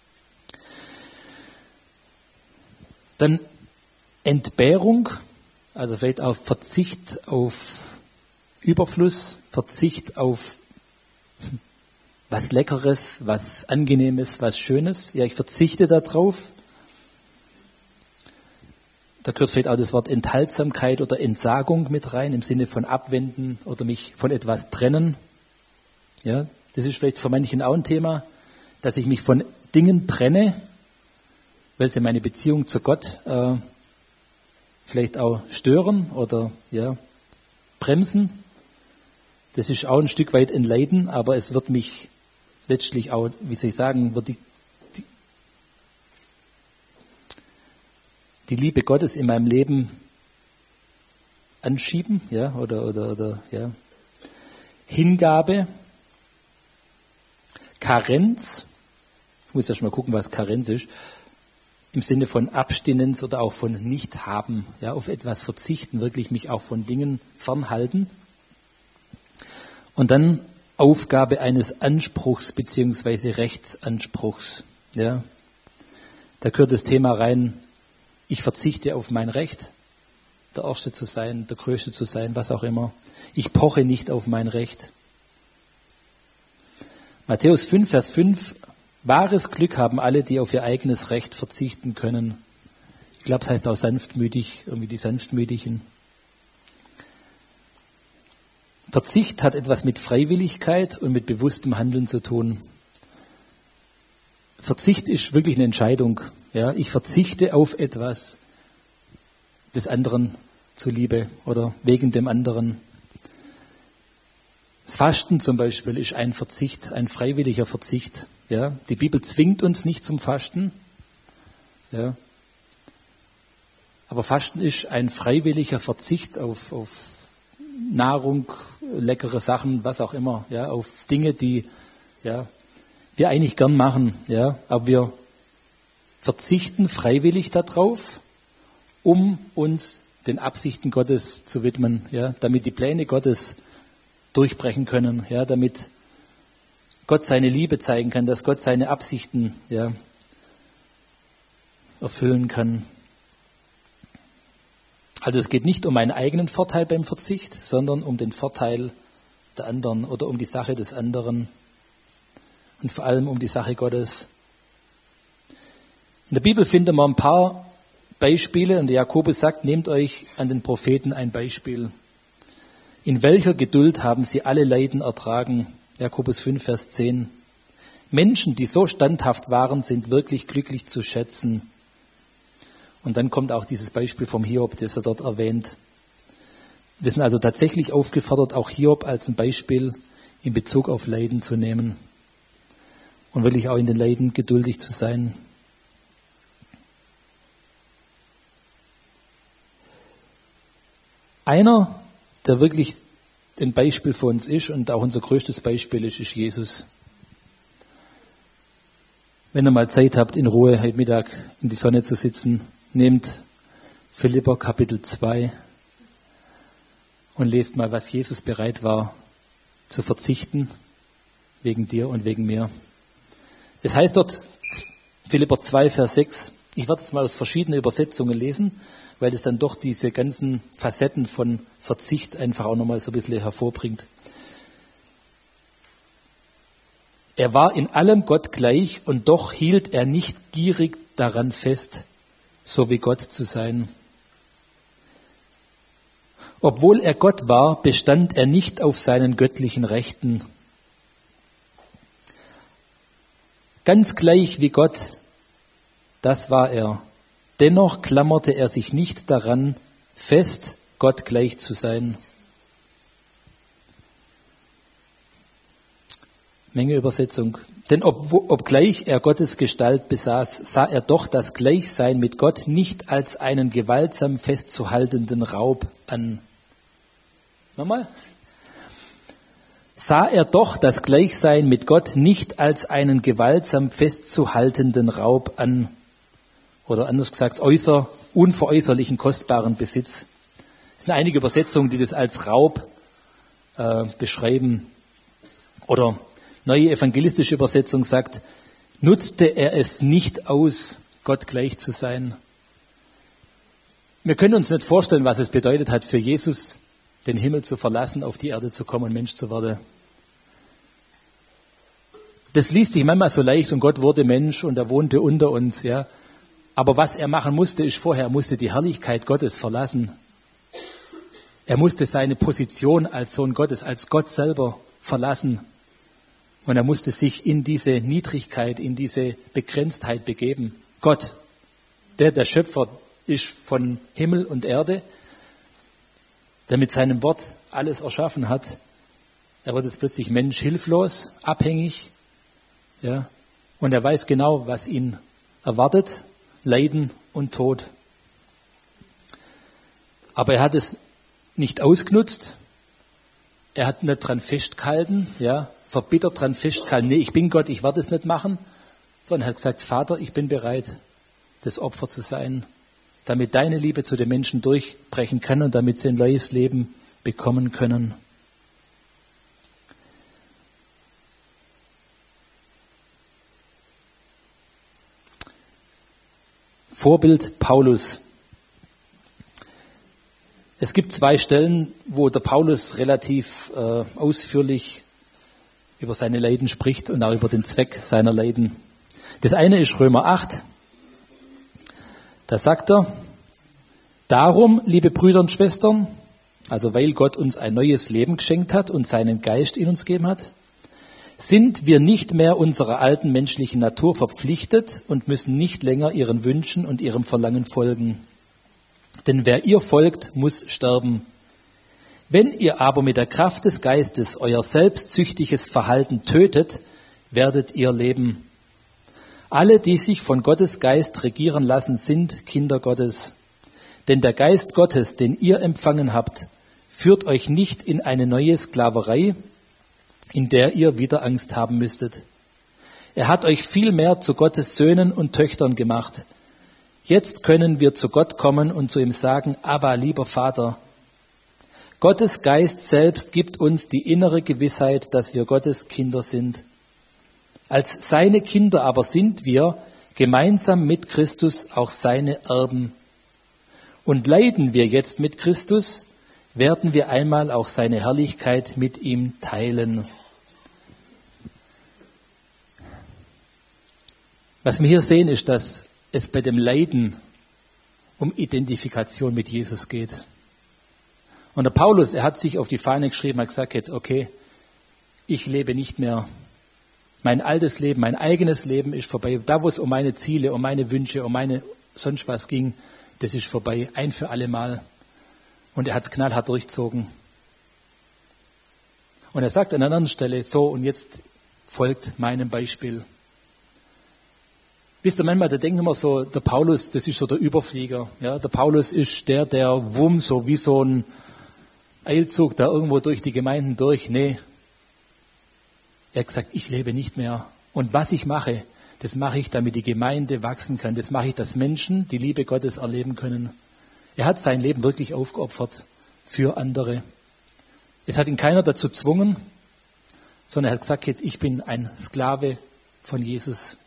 Dann Entbehrung, also vielleicht auch Verzicht auf Überfluss, Verzicht auf was Leckeres, was Angenehmes, was Schönes. Ja, ich verzichte darauf. Da gehört vielleicht auch das Wort Enthaltsamkeit oder Entsagung mit rein, im Sinne von abwenden oder mich von etwas trennen. Ja, das ist vielleicht für manchen auch ein Thema, dass ich mich von Dingen trenne, weil sie meine Beziehung zu Gott äh, vielleicht auch stören oder ja, bremsen. Das ist auch ein Stück weit ein Leiden, aber es wird mich letztlich auch, wie soll ich sagen, wird die, die, die Liebe Gottes in meinem Leben anschieben, ja, oder, oder, oder, ja. Hingabe, Karenz, ich muss erst mal gucken, was Karenz ist, im Sinne von Abstinenz oder auch von Nichthaben, ja, auf etwas verzichten, wirklich mich auch von Dingen fernhalten. Und dann Aufgabe eines Anspruchs beziehungsweise Rechtsanspruchs, ja. Da gehört das Thema rein, ich verzichte auf mein Recht, der Erste zu sein, der Größte zu sein, was auch immer. Ich poche nicht auf mein Recht. Matthäus fünf, Vers fünf, wahres Glück haben alle, die auf ihr eigenes Recht verzichten können. Ich glaube, es heißt auch sanftmütig, irgendwie die Sanftmütigen. Verzicht hat etwas mit Freiwilligkeit und mit bewusstem Handeln zu tun. Verzicht ist wirklich eine Entscheidung. Ja, ich verzichte auf etwas des anderen zuliebe oder wegen dem anderen. Das Fasten zum Beispiel ist ein Verzicht, ein freiwilliger Verzicht. Ja, die Bibel zwingt uns nicht zum Fasten. Ja, aber Fasten ist ein freiwilliger Verzicht auf, auf Nahrung, leckere Sachen, was auch immer, ja, auf Dinge, die ja, wir eigentlich gern machen. Ja, aber wir verzichten freiwillig darauf, um uns den Absichten Gottes zu widmen, ja, damit die Pläne Gottes durchbrechen können, ja, damit Gott seine Liebe zeigen kann, dass Gott seine Absichten, ja, erfüllen kann. Also es geht nicht um meinen eigenen Vorteil beim Verzicht, sondern um den Vorteil der anderen oder um die Sache des anderen und vor allem um die Sache Gottes. In der Bibel finden wir ein paar Beispiele und der Jakobus sagt, nehmt euch an den Propheten ein Beispiel. In welcher Geduld haben sie alle Leiden ertragen? Jakobus fünf, Vers zehn. Menschen, die so standhaft waren, sind wirklich glücklich zu schätzen. Und dann kommt auch dieses Beispiel vom Hiob, das er dort erwähnt. Wir sind also tatsächlich aufgefordert, auch Hiob als ein Beispiel in Bezug auf Leiden zu nehmen und wirklich auch in den Leiden geduldig zu sein. Einer, der wirklich ein Beispiel für uns ist und auch unser größtes Beispiel ist, ist Jesus. Wenn ihr mal Zeit habt, in Ruhe heute Mittag in die Sonne zu sitzen, nehmt Philipper Kapitel zwei und lest mal, was Jesus bereit war zu verzichten, wegen dir und wegen mir. Es heißt dort, Philipper zwei, Vers sechs, ich werde es mal aus verschiedenen Übersetzungen lesen, weil es dann doch diese ganzen Facetten von Verzicht einfach auch nochmal so ein bisschen hervorbringt. Er war in allem Gott gleich und doch hielt er nicht gierig daran fest, so wie Gott zu sein. Obwohl er Gott war, bestand er nicht auf seinen göttlichen Rechten. Ganz gleich wie Gott, das war er. Dennoch klammerte er sich nicht daran fest, Gott gleich zu sein. Mengeübersetzung. Denn ob, obgleich er Gottes Gestalt besaß, sah er doch das Gleichsein mit Gott nicht als einen gewaltsam festzuhaltenden Raub an. Nochmal. Sah er doch das Gleichsein mit Gott nicht als einen gewaltsam festzuhaltenden Raub an. Oder anders gesagt, äußer, unveräußerlichen, kostbaren Besitz. Es sind einige Übersetzungen, die das als Raub äh, beschreiben. Oder neue evangelistische Übersetzung sagt, nutzte er es nicht aus, Gott gleich zu sein. Wir können uns nicht vorstellen, was es bedeutet hat, für Jesus den Himmel zu verlassen, auf die Erde zu kommen und Mensch zu werden. Das liest sich manchmal so leicht und Gott wurde Mensch und er wohnte unter uns, ja. Aber was er machen musste, ist vorher, er musste die Herrlichkeit Gottes verlassen. Er musste seine Position als Sohn Gottes, als Gott selber verlassen. Und er musste sich in diese Niedrigkeit, in diese Begrenztheit begeben. Gott, der der Schöpfer ist von Himmel und Erde, der mit seinem Wort alles erschaffen hat, Er wird jetzt plötzlich Mensch, hilflos, abhängig. Ja, und er weiß genau, was ihn erwartet, Leiden und Tod. Aber er hat es nicht ausgenutzt. Er hat nicht dran festgehalten, ja, verbittert dran festgehalten. Nee, ich bin Gott, ich werde es nicht machen. Sondern er hat gesagt, Vater, ich bin bereit, das Opfer zu sein, damit deine Liebe zu den Menschen durchbrechen kann und damit sie ein neues Leben bekommen können. Vorbild Paulus. Es gibt zwei Stellen, wo der Paulus relativ äh, ausführlich über seine Leiden spricht und auch über den Zweck seiner Leiden. Das eine ist Römer acht. Da sagt er, darum, liebe Brüder und Schwestern, also weil Gott uns ein neues Leben geschenkt hat und seinen Geist in uns gegeben hat, sind wir nicht mehr unserer alten menschlichen Natur verpflichtet und müssen nicht länger ihren Wünschen und ihrem Verlangen folgen. Denn wer ihr folgt, muss sterben. Wenn ihr aber mit der Kraft des Geistes euer selbstsüchtiges Verhalten tötet, werdet ihr leben. Alle, die sich von Gottes Geist regieren lassen, sind Kinder Gottes. Denn der Geist Gottes, den ihr empfangen habt, führt euch nicht in eine neue Sklaverei, in der ihr wieder Angst haben müsstet. Er hat euch vielmehr zu Gottes Söhnen und Töchtern gemacht. Jetzt können wir zu Gott kommen und zu ihm sagen, Abba, lieber Vater. Gottes Geist selbst gibt uns die innere Gewissheit, dass wir Gottes Kinder sind. Als seine Kinder aber sind wir gemeinsam mit Christus auch seine Erben. Und leiden wir jetzt mit Christus, werden wir einmal auch seine Herrlichkeit mit ihm teilen. Was wir hier sehen, ist, dass es bei dem Leiden um Identifikation mit Jesus geht. Und der Paulus, er hat sich auf die Fahne geschrieben, hat gesagt, okay, ich lebe nicht mehr. Mein altes Leben, mein eigenes Leben ist vorbei. Da, wo es um meine Ziele, um meine Wünsche, um meine sonst was ging, das ist vorbei, ein für alle Mal. Und er hat es knallhart durchgezogen. Und er sagt an einer anderen Stelle, so und jetzt folgt meinem Beispiel. Wisst ihr, manchmal, da denken wir so, der Paulus, das ist so der Überflieger. Ja, der Paulus ist der, der wumm, so wie so ein Eilzug da irgendwo durch die Gemeinden durch. Nee. Er hat gesagt, ich lebe nicht mehr. Und was ich mache, das mache ich, damit die Gemeinde wachsen kann. Das mache ich, dass Menschen die Liebe Gottes erleben können. Er hat sein Leben wirklich aufgeopfert für andere. Es hat ihn keiner dazu gezwungen, sondern er hat gesagt, ich bin ein Sklave von Jesus.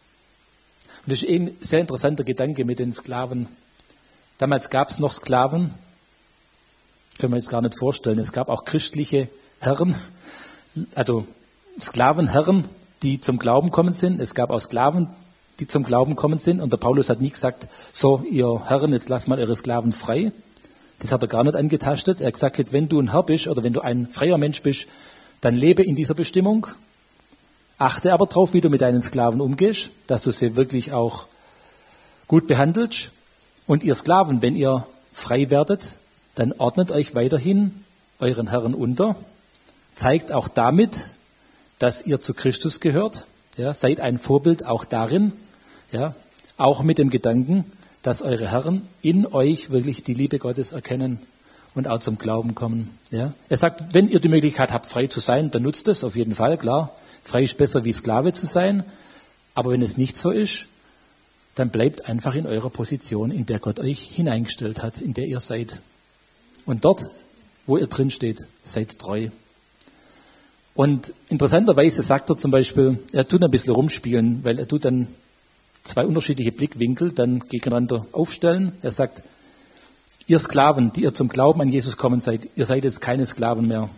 Und das ist eben ein sehr interessanter Gedanke mit den Sklaven. Damals gab es noch Sklaven, können wir jetzt gar nicht vorstellen. Es gab auch christliche Herren, also Sklavenherren, die zum Glauben kommen sind. Es gab auch Sklaven, die zum Glauben kommen sind. Und der Paulus hat nie gesagt, so, ihr Herren, jetzt lasst mal eure Sklaven frei. Das hat er gar nicht angetastet. Er hat gesagt, wenn du ein Herr bist oder wenn du ein freier Mensch bist, dann lebe in dieser Bestimmung. Achte aber darauf, wie du mit deinen Sklaven umgehst, dass du sie wirklich auch gut behandelst. Und ihr Sklaven, wenn ihr frei werdet, dann ordnet euch weiterhin euren Herren unter. Zeigt auch damit, dass ihr zu Christus gehört. Ja, seid ein Vorbild auch darin. Ja, auch mit dem Gedanken, dass eure Herren in euch wirklich die Liebe Gottes erkennen und auch zum Glauben kommen. Ja. Er sagt, wenn ihr die Möglichkeit habt, frei zu sein, dann nutzt es auf jeden Fall, klar. Frei ist besser, wie Sklave zu sein. Aber wenn es nicht so ist, dann bleibt einfach in eurer Position, in der Gott euch hineingestellt hat, in der ihr seid. Und dort, wo ihr drin steht, seid treu. Und interessanterweise sagt er zum Beispiel, er tut ein bisschen rumspielen, weil er tut dann zwei unterschiedliche Blickwinkel dann gegeneinander aufstellen. Er sagt, ihr Sklaven, die ihr zum Glauben an Jesus kommen seid, ihr seid jetzt keine Sklaven mehr.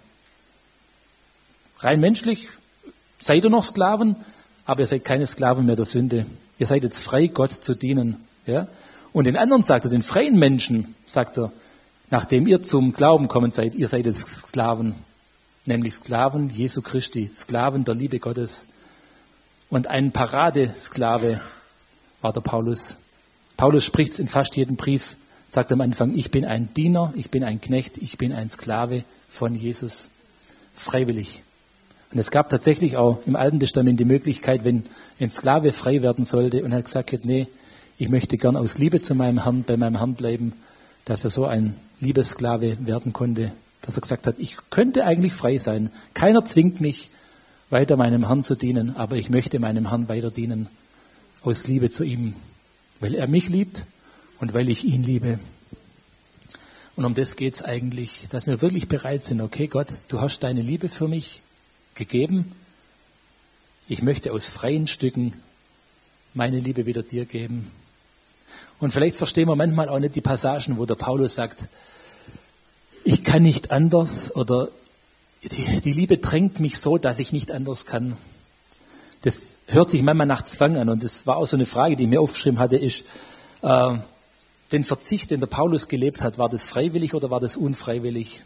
Rein menschlich seid ihr noch Sklaven, aber ihr seid keine Sklaven mehr der Sünde. Ihr seid jetzt frei, Gott zu dienen. Ja? Und den anderen sagt er, den freien Menschen, sagt er, nachdem ihr zum Glauben kommen seid, ihr seid jetzt Sklaven. Nämlich Sklaven Jesu Christi, Sklaven der Liebe Gottes. Und ein Paradesklave war der Paulus. Paulus spricht in fast jedem Brief, sagt am Anfang, ich bin ein Diener, ich bin ein Knecht, ich bin ein Sklave von Jesus. freiwillig. Und es gab tatsächlich auch im Alten Testament die Möglichkeit, wenn ein Sklave frei werden sollte und er hat gesagt hat, nee, ich möchte gern aus Liebe zu meinem Herrn, bei meinem Herrn bleiben, dass er so ein Liebessklave werden konnte, dass er gesagt hat, ich könnte eigentlich frei sein. Keiner zwingt mich, weiter meinem Herrn zu dienen, aber ich möchte meinem Herrn weiter dienen, aus Liebe zu ihm, weil er mich liebt und weil ich ihn liebe. Und um das geht es eigentlich, dass wir wirklich bereit sind, okay Gott, du hast deine Liebe für mich gegeben. Ich möchte aus freien Stücken meine Liebe wieder dir geben. Und vielleicht verstehen wir manchmal auch nicht die Passagen, wo der Paulus sagt, ich kann nicht anders oder die, die Liebe drängt mich so, dass ich nicht anders kann. Das hört sich manchmal nach Zwang an und das war auch so eine Frage, die ich mir aufgeschrieben hatte, ist, äh, den Verzicht, den der Paulus gelebt hat, war das freiwillig oder war das unfreiwillig?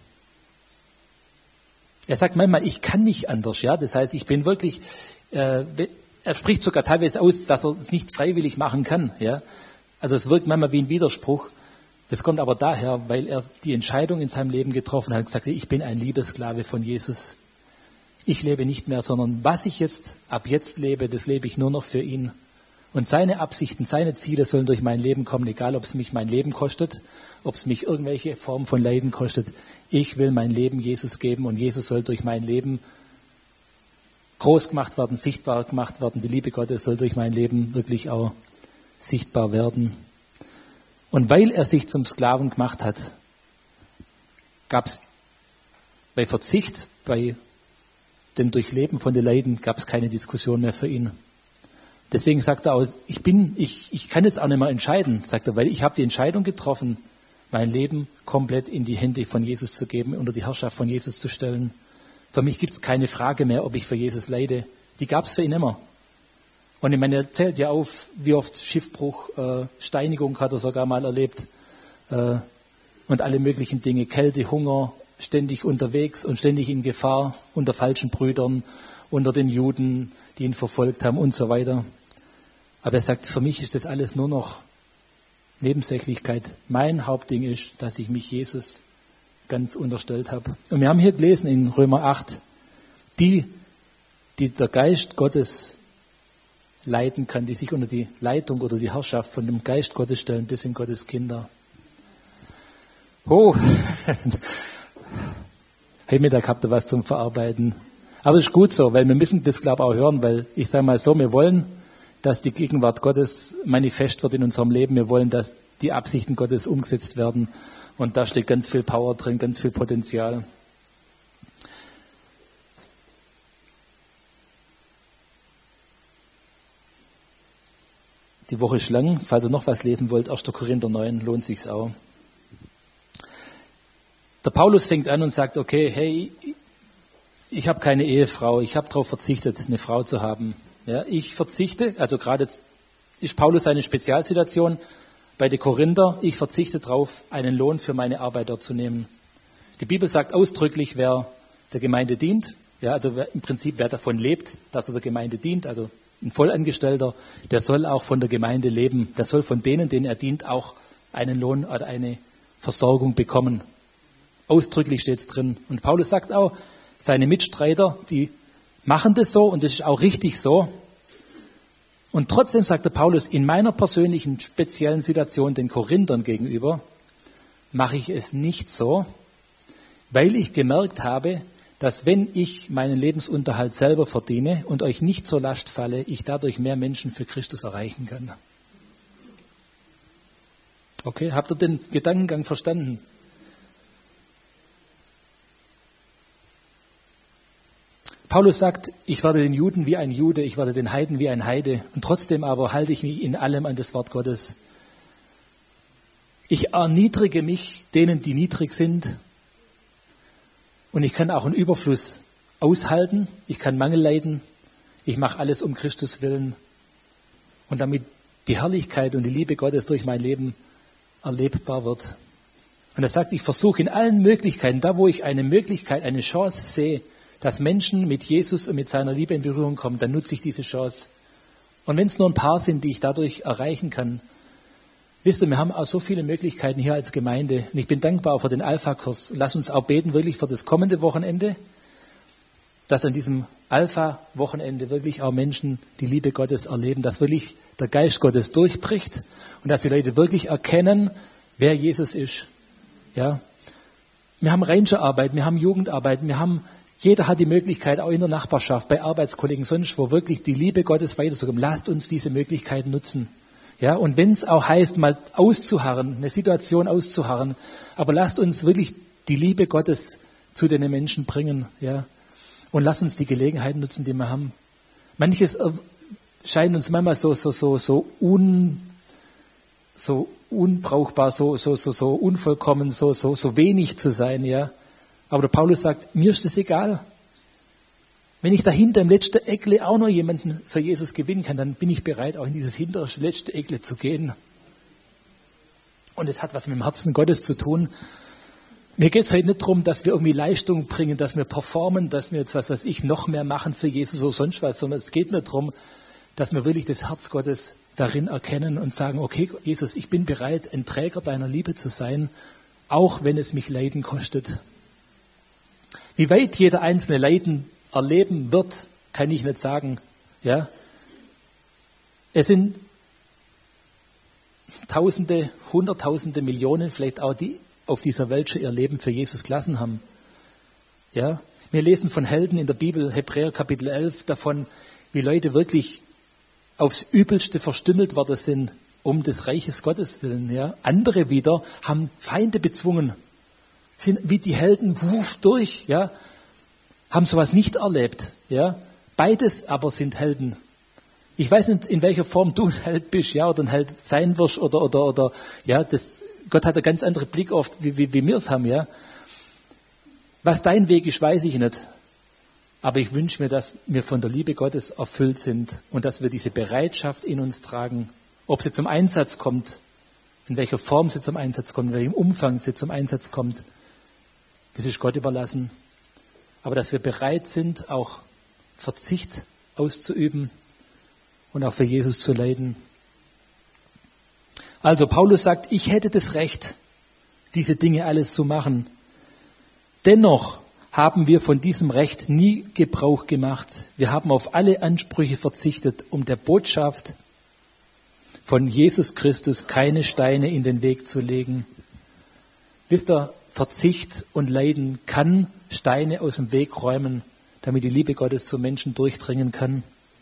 Er sagt manchmal, ich kann nicht anders, ja. Das heißt, ich bin wirklich, äh, er spricht sogar teilweise aus, dass er es nicht freiwillig machen kann, ja. Also es wirkt manchmal wie ein Widerspruch. Das kommt aber daher, weil er die Entscheidung in seinem Leben getroffen hat und gesagt hat, ich bin ein Liebessklave von Jesus. Ich lebe nicht mehr, sondern was ich jetzt ab jetzt lebe, das lebe ich nur noch für ihn. Und seine Absichten, seine Ziele sollen durch mein Leben kommen, egal ob es mich mein Leben kostet, ob es mich irgendwelche Form von Leiden kostet. Ich will mein Leben Jesus geben und Jesus soll durch mein Leben groß gemacht werden, sichtbar gemacht werden. Die Liebe Gottes soll durch mein Leben wirklich auch sichtbar werden. Und weil er sich zum Sklaven gemacht hat, gab es bei Verzicht, bei dem Durchleben von den Leiden, gab es keine Diskussion mehr für ihn. Deswegen sagt er auch, ich bin, ich, ich kann jetzt auch nicht mehr entscheiden, sagt er, weil ich habe die Entscheidung getroffen, mein Leben komplett in die Hände von Jesus zu geben, unter die Herrschaft von Jesus zu stellen. Für mich gibt es keine Frage mehr, ob ich für Jesus leide. Die gab es für ihn immer. Und ich meine, er zählt ja auf, wie oft Schiffbruch, äh, Steinigung hat er sogar mal erlebt äh, und alle möglichen Dinge, Kälte, Hunger, ständig unterwegs und ständig in Gefahr, unter falschen Brüdern, unter den Juden, die ihn verfolgt haben und so weiter. Aber er sagt, für mich ist das alles nur noch Nebensächlichkeit. Mein Hauptding ist, dass ich mich Jesus ganz unterstellt habe. Und wir haben hier gelesen in Römer acht, die, die der Geist Gottes leiten kann, die sich unter die Leitung oder die Herrschaft von dem Geist Gottes stellen, das sind Gottes Kinder. Oh, heute Mittag habt ihr was zum Verarbeiten. Aber es ist gut so, weil wir müssen das, glaube ich, auch hören, weil ich sage mal so, wir wollen, dass die Gegenwart Gottes manifest wird in unserem Leben. Wir wollen, dass die Absichten Gottes umgesetzt werden. Und da steht ganz viel Power drin, ganz viel Potenzial. Die Woche ist lang. Falls ihr noch was lesen wollt, erster Korinther neun, lohnt sich's auch. Der Paulus fängt an und sagt, okay, hey, ich habe keine Ehefrau, ich habe darauf verzichtet, eine Frau zu haben. Ja, ich verzichte, also gerade jetzt ist Paulus seine Spezialsituation bei den Korinther, ich verzichte darauf, einen Lohn für meine Arbeit dort zu nehmen. Die Bibel sagt ausdrücklich, wer der Gemeinde dient, ja, also wer, im Prinzip wer davon lebt, dass er der Gemeinde dient, also ein Vollangestellter, der soll auch von der Gemeinde leben, der soll von denen, denen er dient, auch einen Lohn oder eine Versorgung bekommen. Ausdrücklich steht es drin. Und Paulus sagt auch, seine Mitstreiter, die machen das so und das ist auch richtig so. Und trotzdem sagt der Paulus, in meiner persönlichen speziellen Situation den Korinthern gegenüber mache ich es nicht so, weil ich gemerkt habe, dass wenn ich meinen Lebensunterhalt selber verdiene und euch nicht zur Last falle, ich dadurch mehr Menschen für Christus erreichen kann. Okay, habt ihr den Gedankengang verstanden? Paulus sagt, ich werde den Juden wie ein Jude, ich werde den Heiden wie ein Heide und trotzdem aber halte ich mich in allem an das Wort Gottes. Ich erniedrige mich denen, die niedrig sind und ich kann auch einen Überfluss aushalten, ich kann Mangel leiden, ich mache alles um Christus willen und damit die Herrlichkeit und die Liebe Gottes durch mein Leben erlebbar wird. Und er sagt, ich versuche in allen Möglichkeiten, da wo ich eine Möglichkeit, eine Chance sehe, dass Menschen mit Jesus und mit seiner Liebe in Berührung kommen, dann nutze ich diese Chance. Und wenn es nur ein paar sind, die ich dadurch erreichen kann. Wisst ihr, wir haben auch so viele Möglichkeiten hier als Gemeinde. Und ich bin dankbar auch für den Alpha-Kurs. Lass uns auch beten, wirklich für das kommende Wochenende. dass an diesem Alpha-Wochenende wirklich auch Menschen die Liebe Gottes erleben, dass wirklich der Geist Gottes durchbricht und dass die Leute wirklich erkennen, wer Jesus ist. Ja. Wir haben Rangerarbeit, wir haben Jugendarbeit, wir haben, jeder hat die Möglichkeit, auch in der Nachbarschaft, bei Arbeitskollegen, sonst wo wirklich die Liebe Gottes weiterzugeben. Lasst uns diese Möglichkeit nutzen. Ja, und wenn es auch heißt, mal auszuharren, eine Situation auszuharren, aber lasst uns wirklich die Liebe Gottes zu den Menschen bringen, ja, und lasst uns die Gelegenheiten nutzen, die wir haben. Manches scheint uns manchmal so so so so un so unbrauchbar, so so so so unvollkommen, so so so wenig zu sein, ja. Aber der Paulus sagt, mir ist das egal. Wenn ich dahinter im letzten Eckle auch noch jemanden für Jesus gewinnen kann, dann bin ich bereit, auch in dieses hinterste letzte Eckle zu gehen. Und es hat was mit dem Herzen Gottes zu tun. Mir geht es heute nicht darum, dass wir irgendwie Leistung bringen, dass wir performen, dass wir jetzt, was weiß ich, noch mehr machen für Jesus oder sonst was, sondern es geht nur darum, dass wir wirklich das Herz Gottes darin erkennen und sagen, okay, Jesus, ich bin bereit, ein Träger deiner Liebe zu sein, auch wenn es mich Leiden kostet. Wie weit jeder einzelne Leiden erleben wird, kann ich nicht sagen. Ja? Es sind Tausende, Hunderttausende, Millionen vielleicht auch, die auf dieser Welt schon ihr Leben für Jesus gelassen haben. Ja? Wir lesen von Helden in der Bibel, Hebräer Kapitel elf, davon, wie Leute wirklich aufs Übelste verstümmelt worden sind, um des Reiches Gottes willen. Ja? Andere wieder haben Feinde bezwungen, sind wie die Helden wuff durch, ja? Haben sowas nicht erlebt. Ja? Beides aber sind Helden. Ich weiß nicht, in welcher Form du ein Held bist, ja, oder ein Held sein wirst, oder, oder, oder, ja, das, Gott hat einen ganz anderen Blick oft, wie, wie, wie wir es haben, ja. Was dein Weg ist, weiß ich nicht. Aber ich wünsche mir, dass wir von der Liebe Gottes erfüllt sind und dass wir diese Bereitschaft in uns tragen, ob sie zum Einsatz kommt, in welcher Form sie zum Einsatz kommt, in welchem Umfang sie zum Einsatz kommt. Das ist Gott überlassen. Aber dass wir bereit sind, auch Verzicht auszuüben und auch für Jesus zu leiden. Also Paulus sagt, ich hätte das Recht, diese Dinge alles zu machen. Dennoch haben wir von diesem Recht nie Gebrauch gemacht. Wir haben auf alle Ansprüche verzichtet, um der Botschaft von Jesus Christus keine Steine in den Weg zu legen. Wisst ihr, Verzicht und Leiden kann Steine aus dem Weg räumen, damit die Liebe Gottes zu Menschen durchdringen kann.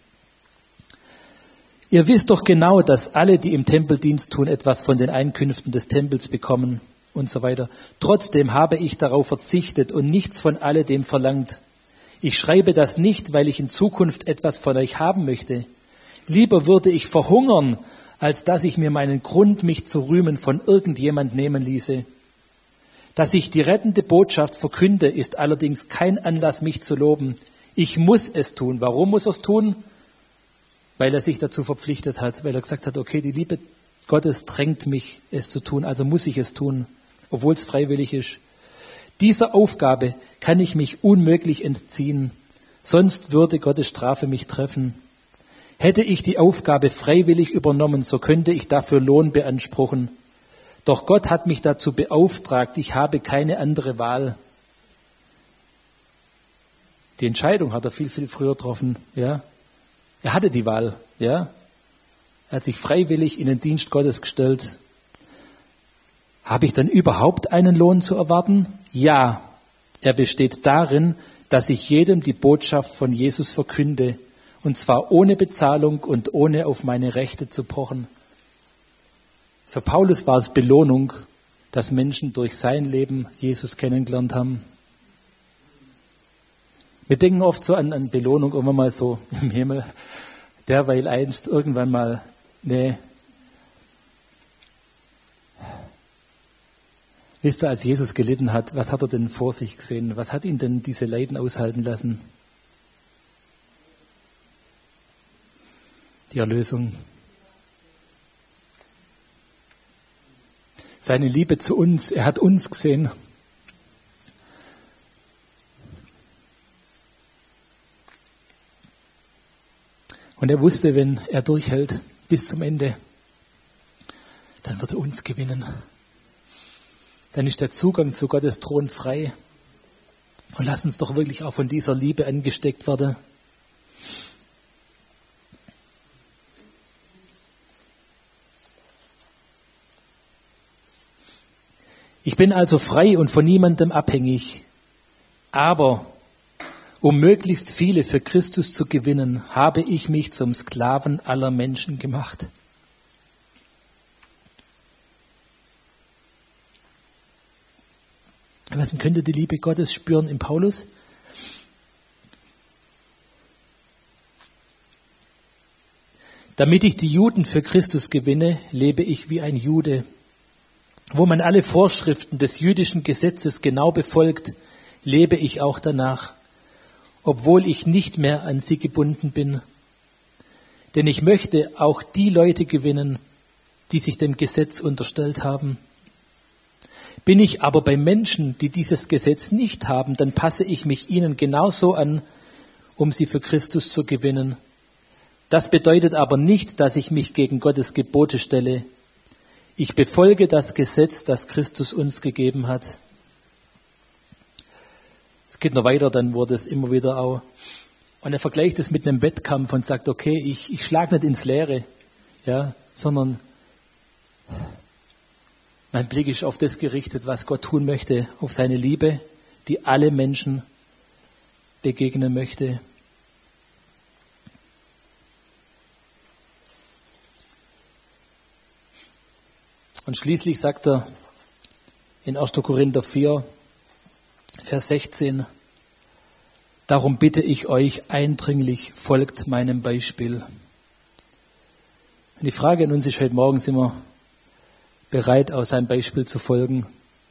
Ihr wisst doch genau, dass alle, die im Tempeldienst tun, etwas von den Einkünften des Tempels bekommen und so weiter. Trotzdem habe ich darauf verzichtet und nichts von alledem verlangt. Ich schreibe das nicht, weil ich in Zukunft etwas von euch haben möchte. Lieber würde ich verhungern, als dass ich mir meinen Grund, mich zu rühmen, von irgendjemand nehmen ließe. Dass ich die rettende Botschaft verkünde, ist allerdings kein Anlass, mich zu loben. Ich muss es tun. Warum muss er es tun? Weil er sich dazu verpflichtet hat, weil er gesagt hat, okay, die Liebe Gottes drängt mich, es zu tun, also muss ich es tun, obwohl es freiwillig ist. Dieser Aufgabe kann ich mich unmöglich entziehen, sonst würde Gottes Strafe mich treffen. Hätte ich die Aufgabe freiwillig übernommen, so könnte ich dafür Lohn beanspruchen. Doch Gott hat mich dazu beauftragt, ich habe keine andere Wahl. Die Entscheidung hat er viel, viel früher getroffen, ja. Er hatte die Wahl, ja. Er hat sich freiwillig in den Dienst Gottes gestellt. Habe ich dann überhaupt einen Lohn zu erwarten? Ja. Er besteht darin, dass ich jedem die Botschaft von Jesus verkünde, und zwar ohne Bezahlung und ohne auf meine Rechte zu pochen. Für Paulus war es Belohnung, dass Menschen durch sein Leben Jesus kennengelernt haben. Wir denken oft so an, an Belohnung, irgendwann mal so im Himmel, derweil einst irgendwann mal, nee. Wisst ihr, als Jesus gelitten hat, was hat er denn vor sich gesehen? Was hat ihn denn diese Leiden aushalten lassen? Die Erlösung. Seine Liebe zu uns, er hat uns gesehen. Und er wusste, wenn er durchhält bis zum Ende, dann wird er uns gewinnen. Dann ist der Zugang zu Gottes Thron frei. Und lass uns doch wirklich auch von dieser Liebe angesteckt werden. Ich bin also frei und von niemandem abhängig. Aber um möglichst viele für Christus zu gewinnen, habe ich mich zum Sklaven aller Menschen gemacht. Was könnte die Liebe Gottes spüren in Paulus? Damit ich die Juden für Christus gewinne, lebe ich wie ein Jude. Wo man alle Vorschriften des jüdischen Gesetzes genau befolgt, lebe ich auch danach, obwohl ich nicht mehr an sie gebunden bin. Denn ich möchte auch die Leute gewinnen, die sich dem Gesetz unterstellt haben. Bin ich aber bei Menschen, die dieses Gesetz nicht haben, dann passe ich mich ihnen genauso an, um sie für Christus zu gewinnen. Das bedeutet aber nicht, dass ich mich gegen Gottes Gebote stelle. Ich befolge das Gesetz, das Christus uns gegeben hat. Es geht noch weiter, dann wurde es immer wieder auch. Und er vergleicht es mit einem Wettkampf und sagt, okay, ich, ich schlage nicht ins Leere, ja, sondern mein Blick ist auf das gerichtet, was Gott tun möchte, auf seine Liebe, die alle Menschen begegnen möchte. Und schließlich sagt er in erster Korinther vier, Vers sechzehn, darum bitte ich euch eindringlich, folgt meinem Beispiel. Und die Frage an uns ist heute Morgen, sind wir bereit, aus seinem Beispiel zu folgen?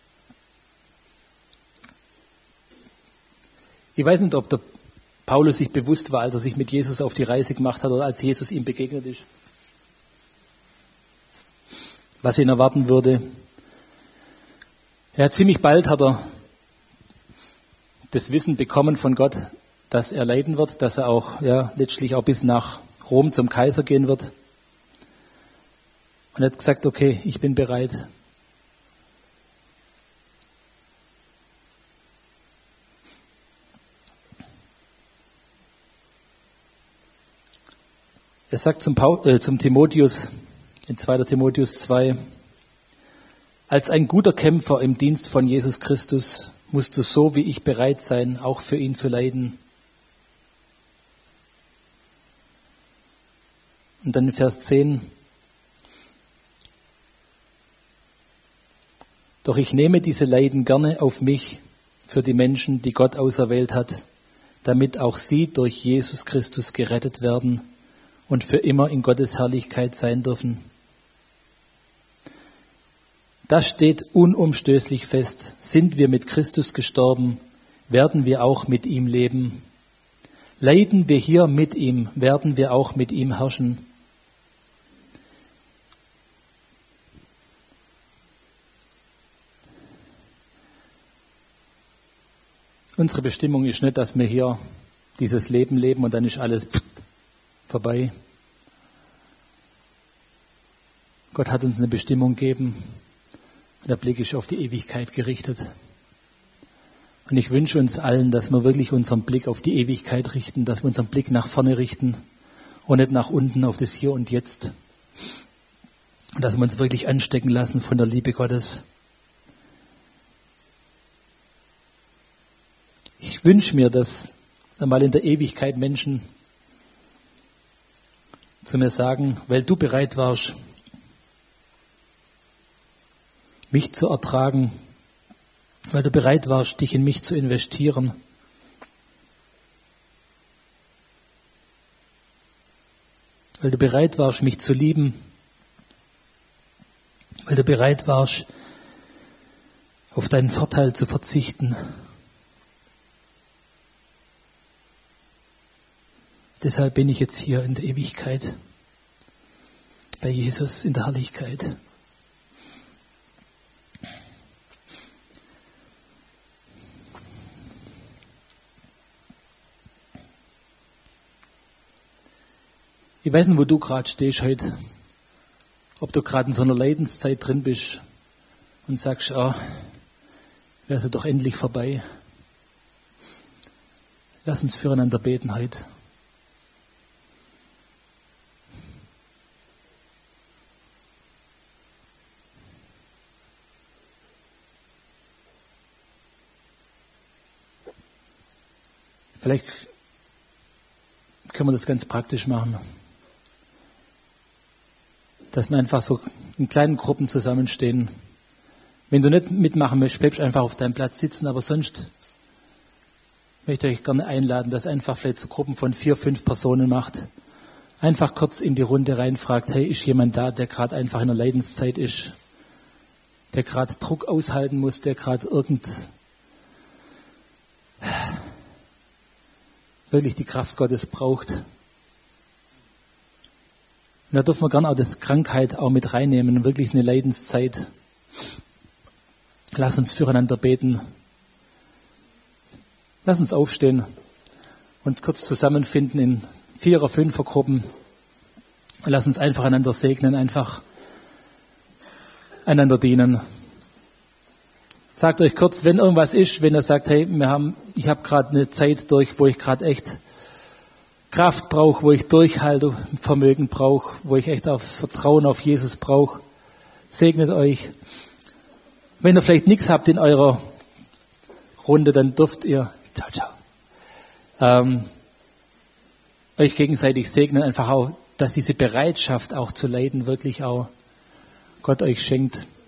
Ich weiß nicht, ob der Paulus sich bewusst war, als er sich mit Jesus auf die Reise gemacht hat oder als Jesus ihm begegnet ist, was ihn erwarten würde. Ja, ziemlich bald hat er das Wissen bekommen von Gott, dass er leiden wird, dass er auch ja, letztlich auch bis nach Rom zum Kaiser gehen wird. Und er hat gesagt, okay, ich bin bereit. Er sagt zum, Paul, äh, zum Timotheus, in zweiter Timotheus zwei, als ein guter Kämpfer im Dienst von Jesus Christus musst du so wie ich bereit sein, auch für ihn zu leiden. Und dann in Vers zehn, doch ich nehme diese Leiden gerne auf mich für die Menschen, die Gott auserwählt hat, damit auch sie durch Jesus Christus gerettet werden und für immer in Gottes Herrlichkeit sein dürfen. Das steht unumstößlich fest. Sind wir mit Christus gestorben, werden wir auch mit ihm leben. Leiden wir hier mit ihm, werden wir auch mit ihm herrschen. Unsere Bestimmung ist nicht, dass wir hier dieses Leben leben und dann ist alles vorbei. Gott hat uns eine Bestimmung gegeben. Der Blick ist auf die Ewigkeit gerichtet. Und ich wünsche uns allen, dass wir wirklich unseren Blick auf die Ewigkeit richten, dass wir unseren Blick nach vorne richten und nicht nach unten auf das Hier und Jetzt. Und dass wir uns wirklich anstecken lassen von der Liebe Gottes. Ich wünsche mir, dass einmal in der Ewigkeit Menschen zu mir sagen, weil du bereit warst, mich zu ertragen, weil du bereit warst, dich in mich zu investieren. Weil du bereit warst, mich zu lieben. Weil du bereit warst, auf deinen Vorteil zu verzichten. Deshalb bin ich jetzt hier in der Ewigkeit, bei Jesus in der Herrlichkeit. Ich weiß nicht, wo du gerade stehst heute, ob du gerade in so einer Leidenszeit drin bist und sagst, ah, wäre sie doch endlich vorbei. Lass uns füreinander beten heute. Vielleicht können wir das ganz praktisch machen. Dass wir einfach so in kleinen Gruppen zusammenstehen. Wenn du nicht mitmachen möchtest, bleibst einfach auf deinem Platz sitzen, aber sonst möchte ich euch gerne einladen, dass einfach vielleicht so Gruppen von vier, fünf Personen macht. Einfach kurz in die Runde reinfragt, hey, ist jemand da, der gerade einfach in einer Leidenszeit ist, der gerade Druck aushalten muss, der gerade irgend wirklich die Kraft Gottes braucht. Und da dürfen wir gerne auch das Krankheit auch mit reinnehmen, wirklich eine Leidenszeit. Lass uns füreinander beten. Lass uns aufstehen und kurz zusammenfinden in Vierer-, Fünfer-Gruppen. Lass uns einfach einander segnen, einfach einander dienen. Sagt euch kurz, wenn irgendwas ist, wenn ihr sagt, hey, wir haben, ich habe gerade eine Zeit durch, wo ich gerade echt Kraft brauche, wo ich Durchhaltevermögen brauche, wo ich echt auf Vertrauen auf Jesus brauche, segnet euch. Wenn ihr vielleicht nichts habt in eurer Runde, dann dürft ihr ciao, ciao, ähm, euch gegenseitig segnen, einfach auch, dass diese Bereitschaft auch zu leiden wirklich auch Gott euch schenkt.